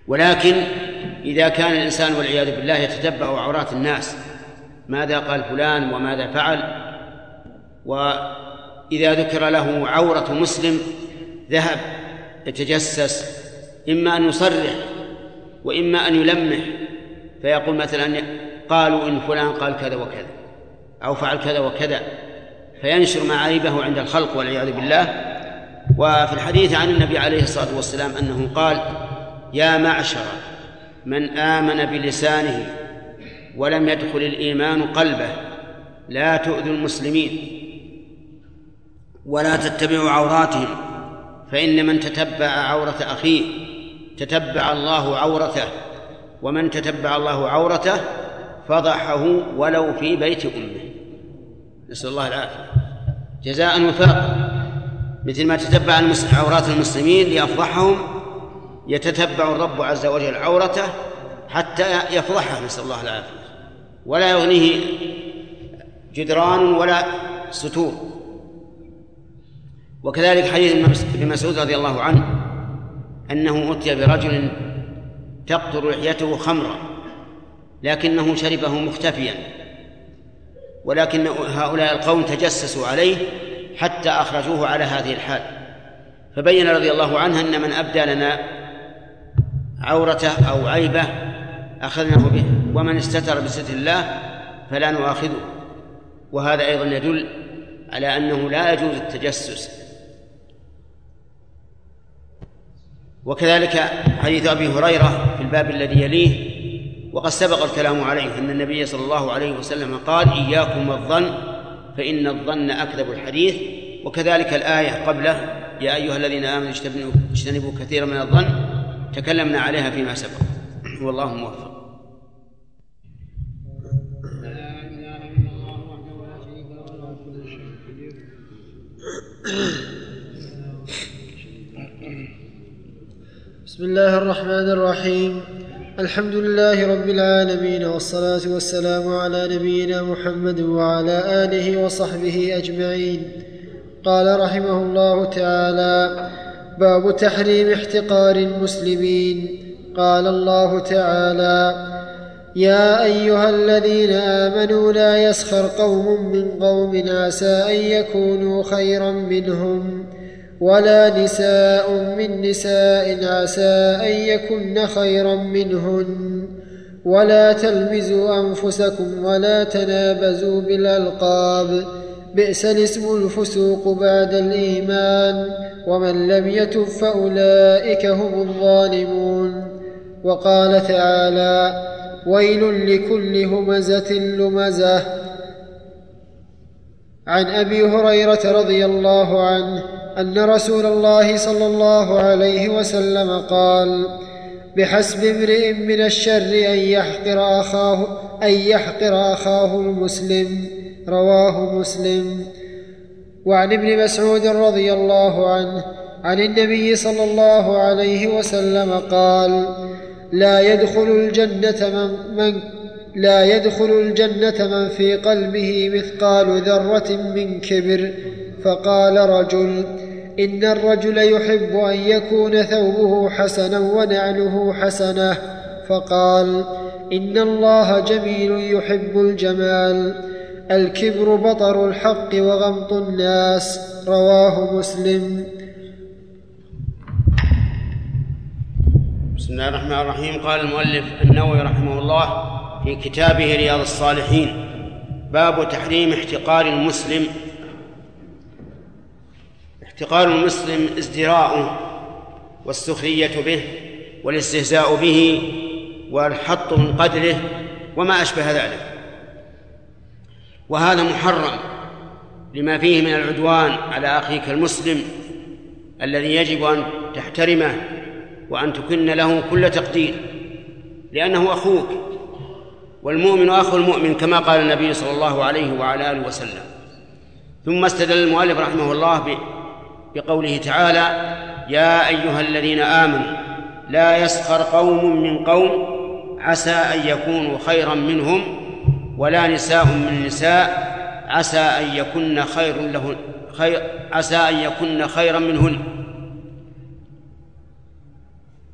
ولكن إذا كان الإنسان والعياذ بالله يتتبع عورات الناس، ماذا قال فلان وماذا فعل، وإذا ذكر له عورة مسلم ذهب يتجسس، إما أن يصرح وإما أن يلمح، فيقول مثلا قالوا إن فلان قال كذا وكذا أو فعل كذا وكذا، فينشر معايبه عند الخلق والعياذ بالله. وفي الحديث عن النبي عليه الصلاة والسلام أنه قال: يا معشر من آمن بلسانه ولم يدخل الإيمان قلبه لا تؤذوا المسلمين ولا تتبعوا عوراتهم، فإن من تتبع عورة أخيه تتبع الله عورته، ومن تتبع الله عورته فضحه ولو في بيت أمه. نسأل الله العافية. جزاء وفاق، مثل ما تتبع عورات المسلمين ليفضحهم، يتتبع الرب عز وجل عورته حتى يفضحه، نسأل الله العافية، ولا يغنيه جدران ولا ستور. وكذلك حديث ابن مسعود رضي الله عنه أنه أتي برجل تقطر لحيته خمرا لكنه شربه مختفيا، ولكن هؤلاء القوم تجسسوا عليه حتى أخرجوه على هذه الحال، فبين رضي الله عنه أن من أبدى لنا عورته أو عيبه أخذناه به، ومن استتر بستر الله فلا نؤاخذه. وهذا أيضا يدل على أنه لا يجوز التجسس. وكذلك حديث أبي هريرة في الباب الذي يليه وقد سبق الكلام عليه، أن النبي صلى الله عليه وسلم قال: إياكم الظن فإن الظن أكذب الحديث. وكذلك الآية قبله: يا أيها الذين آمنوا اجتنبوا كثيرا من الظن، تكلمنا عليها فيما سبق، والله موفق. بسم الله الرحمن الرحيم. الحمد لله رب العالمين، والصلاة والسلام على نبينا محمد وعلى آله وصحبه أجمعين. قال رحمه الله تعالى: باب تحريم احتقار المسلمين. قال الله تعالى: يا أيها الذين آمنوا لا يسخر قوم من قوم عسى أن يكونوا خيرا منهم، ولا نساء من نساء عسى أن يكن خيرا منهن، ولا تلمزوا أنفسكم ولا تنابزوا بالألقاب، بئس الاسم الفسوق بعد الإيمان، ومن لم يتب فأولئك هم الظالمون. وقال تعالى: ويل لكل همزة لمزة. عن أبي هريرة رضي الله عنه أن رسول الله صلى الله عليه وسلم قال: بحسب امرئ من الشر أن يحقر أخاه المسلم. رواه مسلم. وعن ابن مسعود رضي الله عنه عن النبي صلى الله عليه وسلم قال: لا يدخل الجنة من في قلبه مثقال ذرة من كبر. فقال رجل: إن الرجل يحب أن يكون ثوبه حسنا ونعله حسنة. فقال: إن الله جميل يحب الجمال. الكبر بطر الحق وغمط الناس. رواه مسلم. بسم الله الرحمن الرحيم. قال المؤلف النووي رحمه الله في كتابه رياض الصالحين: باب تحريم احتقار المسلم. احتقار المسلم ازدراؤه والسخرية به والاستهزاء به والحط من قدره وما أشبه ذلك، وهذا محرم لما فيه من العدوان على أخيك المسلم الذي يجب أن تحترمه وأن تكن له كل تقدير، لأنه أخوك، والمؤمن أخو المؤمن كما قال النبي صلى الله عليه وعلى آله وسلم. ثم استدل المؤلف رحمه الله بقوله تعالى: يا أيها الذين آمنوا لا يسخر قوم من قوم عسى أن يكونوا خيرا منهم، ولا نساء من نساء عسى أن يكن خيرا منهن.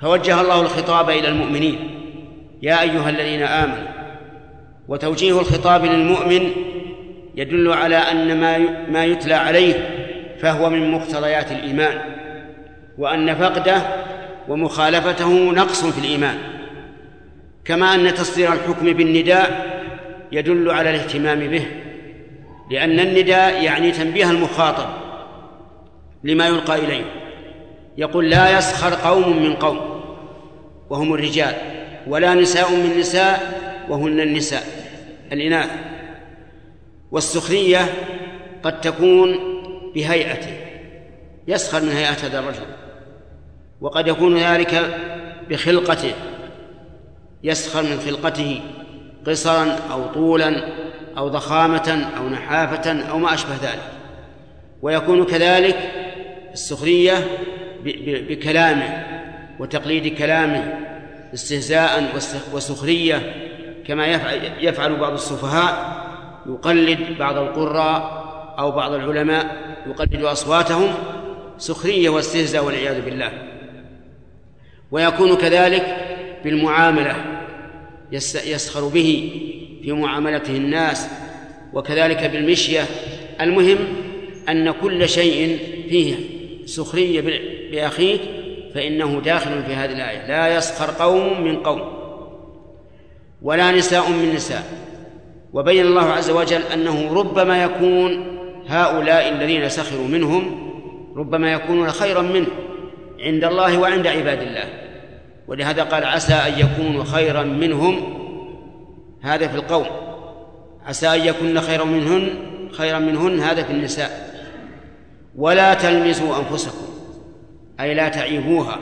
فوجه الله الخطاب إلى المؤمنين: يا أيها الذين آمنوا. وتوجيه الخطاب للمؤمن يدل على أن ما يتلى عليه فهو من مقتضيات الإيمان، وأن فقده ومخالفته نقص في الإيمان، كما أن تصدير الحكم بالنداء يدل على الاهتمام به، لأن النداء يعني تنبيه المخاطب لما يلقى إليه. يقول: لا يسخر قوم من قوم، وهم الرجال، ولا نساء من نساء، وهن النساء الإناث. والسخرية قد تكون بهيئته، يسخر من هيئة هذا الرجل، وقد يكون ذلك بخلقته، يسخر من خلقته قصرا أو طولا أو ضخامة أو نحافة أو ما أشبه ذلك. ويكون كذلك السخرية بكلامه وتقليد كلامه استهزاء وسخرية، كما يفعل بعض السفهاء، يقلد بعض القراء أو بعض العلماء يقلد أصواتهم سخرية واستهزاء والعياذ بالله. ويكون كذلك بالمعاملة، يسخر به في معاملته الناس، وكذلك بالمشية. المهم أن كل شيء فيه سخرية بأخيك فإنه داخل في هذه الآية: لا يسخر قوم من قوم ولا نساء من نساء. وبين الله عز وجل أنه ربما يكون هؤلاء الذين سخروا منهم ربما يكونون خيرا منه عند الله وعند عباد الله، ولهذا قال: عسى أن يكونوا خيرا منهم. هذا في القوم، عسى أن يكون خيرا منهن هذا في النساء. ولا تلمزوا أنفسكم، أي لا تعيبوها.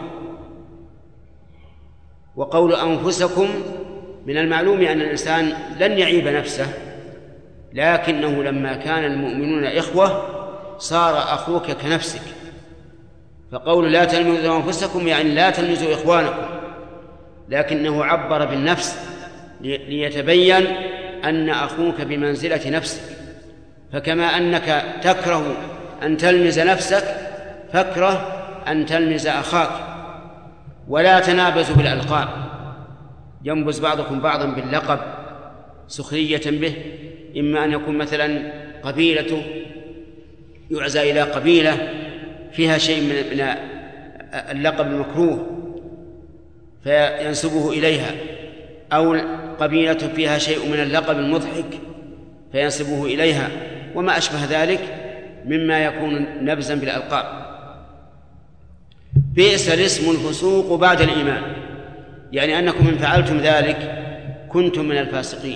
وقول أنفسكم من المعلوم أن الإنسان لن يعيب نفسه، لكنه لما كان المؤمنون إخوة صار أخوك كنفسك. فقول لا تلمزوا أنفسكم يعني لا تلمزوا إخوانكم، لكنه عبر بالنفس ليتبين أن أخوك بمنزلة نفسك. فكما أنك تكره أن تلمز نفسك فاكره أن تلمز أخاك. ولا تنابزوا بالألقاب، ينبز بعضكم بعضا باللقب سخرية به، إما أن يكون مثلا قبيلته يعزى إلى قبيلة فيها شيء من اللقب المكروه فينسبه إليها، أو قبيلة فيها شيء من اللقب المضحك فينسبه إليها، وما أشبه ذلك مما يكون نبزا بالألقاب. بئس الاسم الفسوق بعد الإيمان، يعني أنكم إن فعلتم ذلك كنتم من الفاسقين.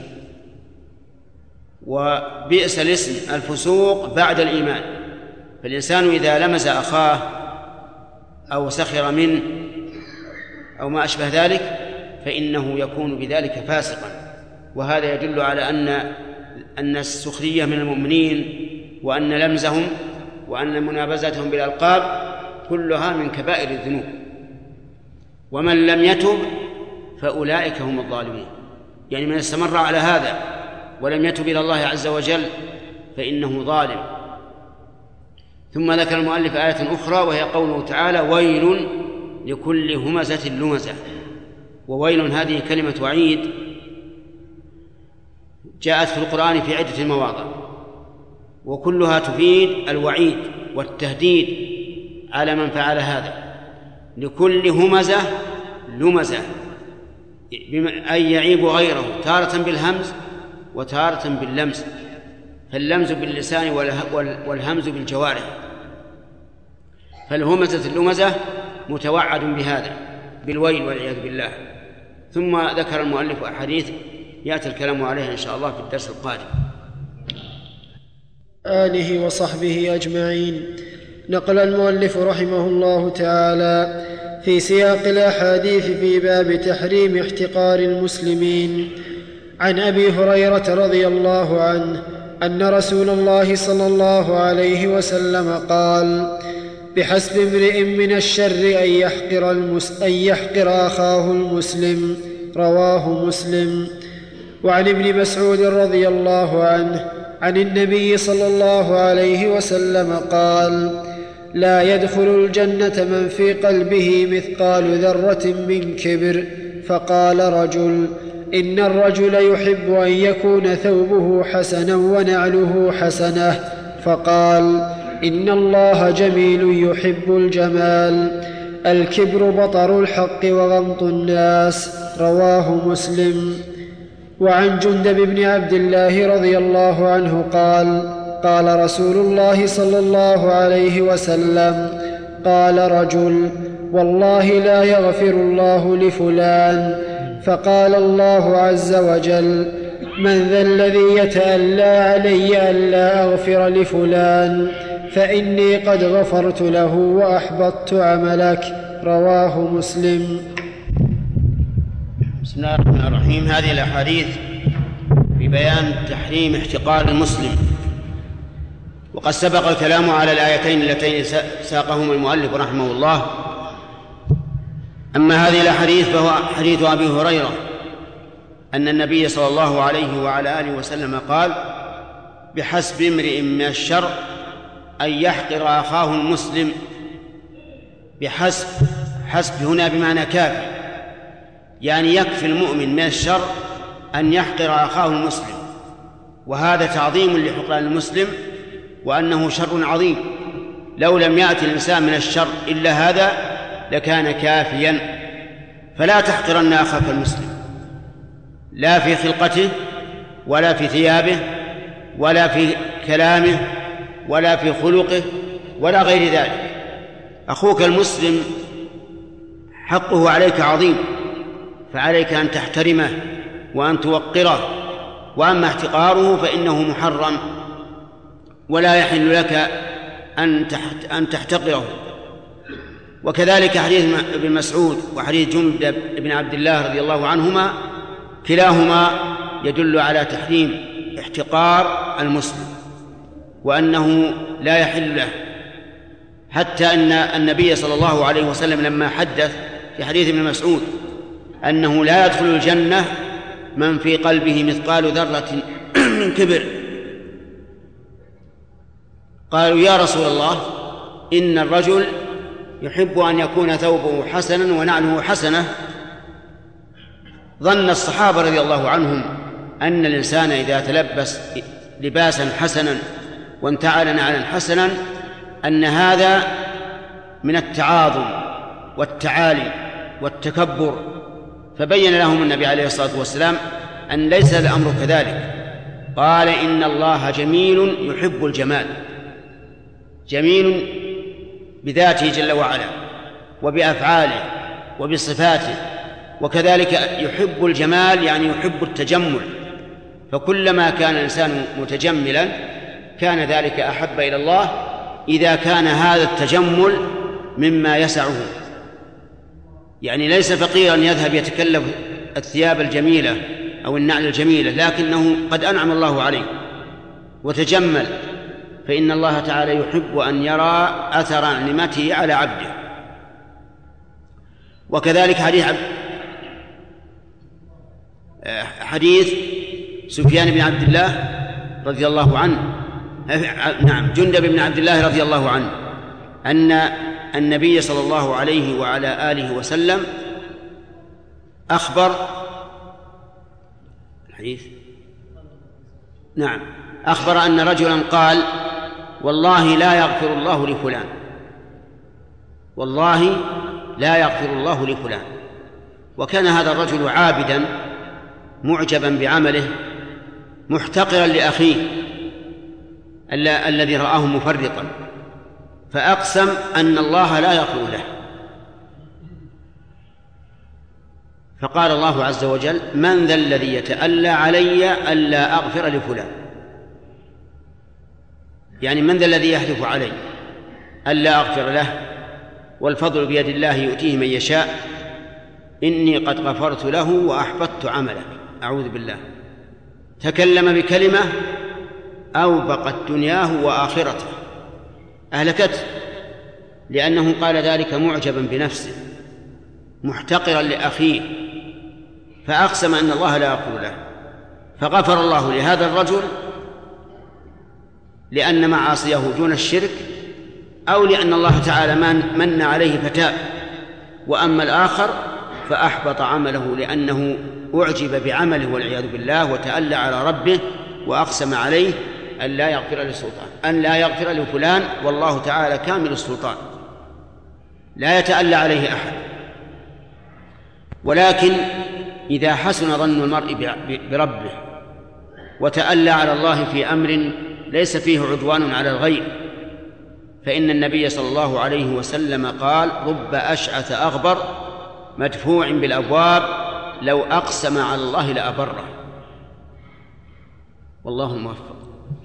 وبئس الاسم الفسوق بعد الإيمان، فالإنسان إذا لمز أخاه أو سخر منه أو ما أشبه ذلك فإنه يكون بذلك فاسقا. وهذا يدل على أن السخرية من المؤمنين وأن لمزهم وأن منابزتهم بالألقاب كلها من كبائر الذنوب. ومن لم يتب فأولئك هم الظالمون، يعني من استمر على هذا ولم يتب إلى الله عز وجل فإنه ظالم. ثم ذكر المؤلف آية أخرى وهي قوله تعالى: ويل لكل همزة لمزة. وويل هذه كلمة وعيد جاءت في القرآن في عدة مواضع، وكلها تفيد الوعيد والتهديد على من فعل هذا. لكل همزة لمزة، أي يعيب غيره، تارة بالهمز وتارة باللمز، فاللمز باللسان والهمز بالجوارح. فالهمزة اللمزة متوعد بهذا بالويل والعياذ بالله. ثم ذكر المؤلف أحاديث يأتي الكلام عليها إن شاء الله في الدرس القادم. آله وصحبه أجمعين. نقل المؤلف رحمه الله تعالى في سياق الأحاديث في باب تحريم احتقار المسلمين عن أبي هريرة رضي الله عنه أن رسول الله صلى الله عليه وسلم قال: بحسب امرئ من الشر أن يحقر أخاه المسلم. رواه مسلم. وعن ابن مسعود رضي الله عنه عن النبي صلى الله عليه وسلم قال: لا يدخل الجنة من في قلبه مثقال ذرة من كبر. فقال رجل: إن الرجل يحب أن يكون ثوبه حسنا ونعله حسنة. فقال: إن الله جميل يحب الجمال. الكبر بطر الحق وغمط الناس. رواه مسلم. وعن جندب بن عبد الله رضي الله عنه قال: قال رسول الله صلى الله عليه وسلم: قال رجل: والله لا يغفر الله لفلان. فقال الله عز وجل: من ذا الذي يتألى علي ألا أغفر لفلان؟ فإني قد غفرت له وأحبطت عملك. رواه مسلم. بسم الله الرحمن الرحيم. هذه الأحاديث في بيان تحريم احتقار المسلم، وقد سبق الكلام على الآيتين اللتين ساقهما المؤلف رحمه الله. أما هذه الأحاديث فهو حديث أبي هريرة أن النبي صلى الله عليه وعلى آله وسلم قال: بحسب امرئ من الشر أن يحقر أخاه المسلم. بحسب، حسب هنا بمعنى كافي، يعني يكفي المؤمن من الشر أن يحقر أخاه المسلم، وهذا تعظيم لحقران المسلم وأنه شر عظيم. لو لم يأتي الإنسان من الشر إلا هذا لكان كافيا. فلا تحقرن أخاك المسلم، لا في خلقته ولا في ثيابه ولا في كلامه ولا في خلقه ولا غير ذلك. أخوك المسلم حقه عليك عظيم، فعليك أن تحترمه وأن توقره. وأما احتقاره فإنه محرم، ولا يحل لك أن تحتقره. وكذلك حديث ابن مسعود وحديث جندب بن عبد الله رضي الله عنهما كلاهما يدل على تحريم احتقار المسلم، وأنه لا يحل له. حتى أن النبي صلى الله عليه وسلم لما حدث في حديث ابن مسعود أنه لا يدخل الجنة من في قلبه مثقال ذرة من كبر، قالوا: يا رسول الله، إن الرجل يحب أن يكون ثوبه حسنا ونعله حسنة. ظن الصحابة رضي الله عنهم أن الإنسان إذا تلبس لباسا حسنا وانتعل نعلا حسنا أن هذا من التعاظم والتعالي والتكبر. فبين لهم النبي عليه الصلاة والسلام أن ليس الأمر كذلك. قال: إن الله جميل يحب الجمال. جميل بذاته جل وعلا وبأفعاله وبصفاته، وكذلك يحب الجمال يعني يحب التجمل. فكلما كان الإنسان متجملا كان ذلك أحب إلى الله، إذا كان هذا التجمل مما يسعه. يعني ليس فقيرا يذهب يتكلف الثياب الجميلة أو النعل الجميلة، لكنه قد أنعم الله عليه وتجمل، فإن الله تعالى يحب أن يرى أثر نعمته على عبده. وكذلك حديث سفيان بن عبد الله رضي الله عنه، جندب بن عبد الله رضي الله عنه، أن النبي صلى الله عليه وعلى آله وسلم أخبر الحديث أخبر أن رجلا قال: والله لا يغفر الله لفلان، والله لا يغفر الله لفلان. وكان هذا الرجل عابدا معجبا بعمله محتقرا لأخيه الذي رآه مفرطا، فأقسم أن الله لا يغفر له. فقال الله عز وجل: من ذا الذي يتألى علي ألا أغفر لفلان؟ يعني من ذا الذي يحلف علي ألا أغفر له؟ والفضل بيد الله يؤتيه من يشاء، إني قد غفرت له وأحبطت عمله. أعوذ بالله. تكلم بكلمة أوبقت دنياه وآخرته، أهلكته، لأنه قال ذلك معجبا بنفسه محتقرا لأخيه، فأقسم أن الله لا يغفر له. فغفر الله لهذا الرجل لأن معاصيه دون الشرك أو لأن الله تعالى من عليه فتاب. وأما الآخر فأحبط عمله لأنه أعجب بعمله والعياذ بالله وتألى على ربه وأقسم عليه أن لا يغفر لفلان، والله تعالى كامل السلطان لا يتألى عليه أحد. ولكن إذا حسن ظن المرء بربه وتألى على الله في أمر ليس فيه عدوان على الغير، فإن النبي صلى الله عليه وسلم قال: رب أشعث أغبر مدفوع بالأبواب لو أقسم على الله لأبره. والله الموفق.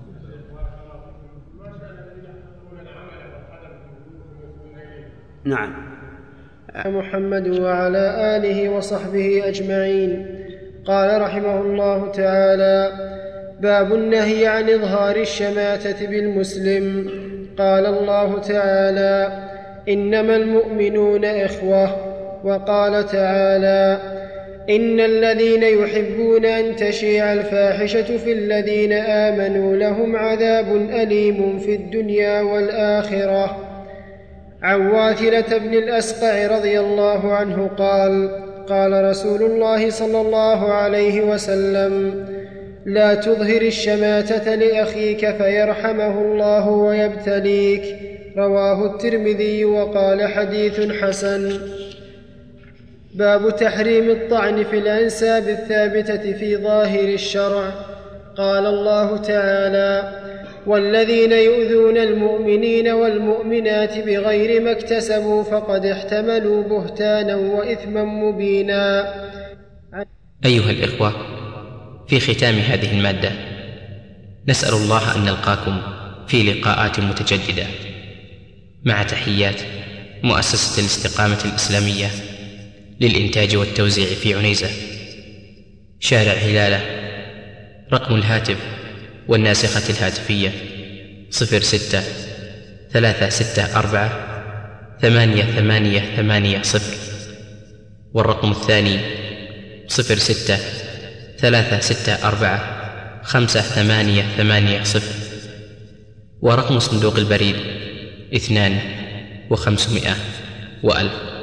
نعم. محمد وعلى آله وصحبه أجمعين. قال رحمه الله تعالى: باب النهي عن إظهار الشماتة بالمسلم. قال الله تعالى: إنما المؤمنون إخوة. وقال تعالى: إن الذين يحبون أن تشيع الفاحشة في الذين آمنوا لهم عذاب أليم في الدنيا والآخرة. عن واثلة بن الأسقع رضي الله عنه قال: قال رسول الله صلى الله عليه وسلم: لا تظهر الشماتة لأخيك فيرحمه الله ويبتليك. رواه الترمذي وقال: حديث حسن. باب تحريم الطعن في الأنساب الثابتة في ظاهر الشرع. قال الله تعالى: والذين يؤذون المؤمنين والمؤمنات بغير ما اكتسبوا فقد احتملوا بهتانا وإثما مبينا. أيها الإخوة، في ختام هذه المادة نسأل الله أن نلقاكم في لقاءات متجددة، مع تحيات مؤسسة الاستقامة الإسلامية للإنتاج والتوزيع في عنيزة، شارع هلالة. رقم الهاتف والناسخة الهاتفية 06-364-8880، والرقم الثاني 06-364-5880، ورقم صندوق البريد 2500 و1000.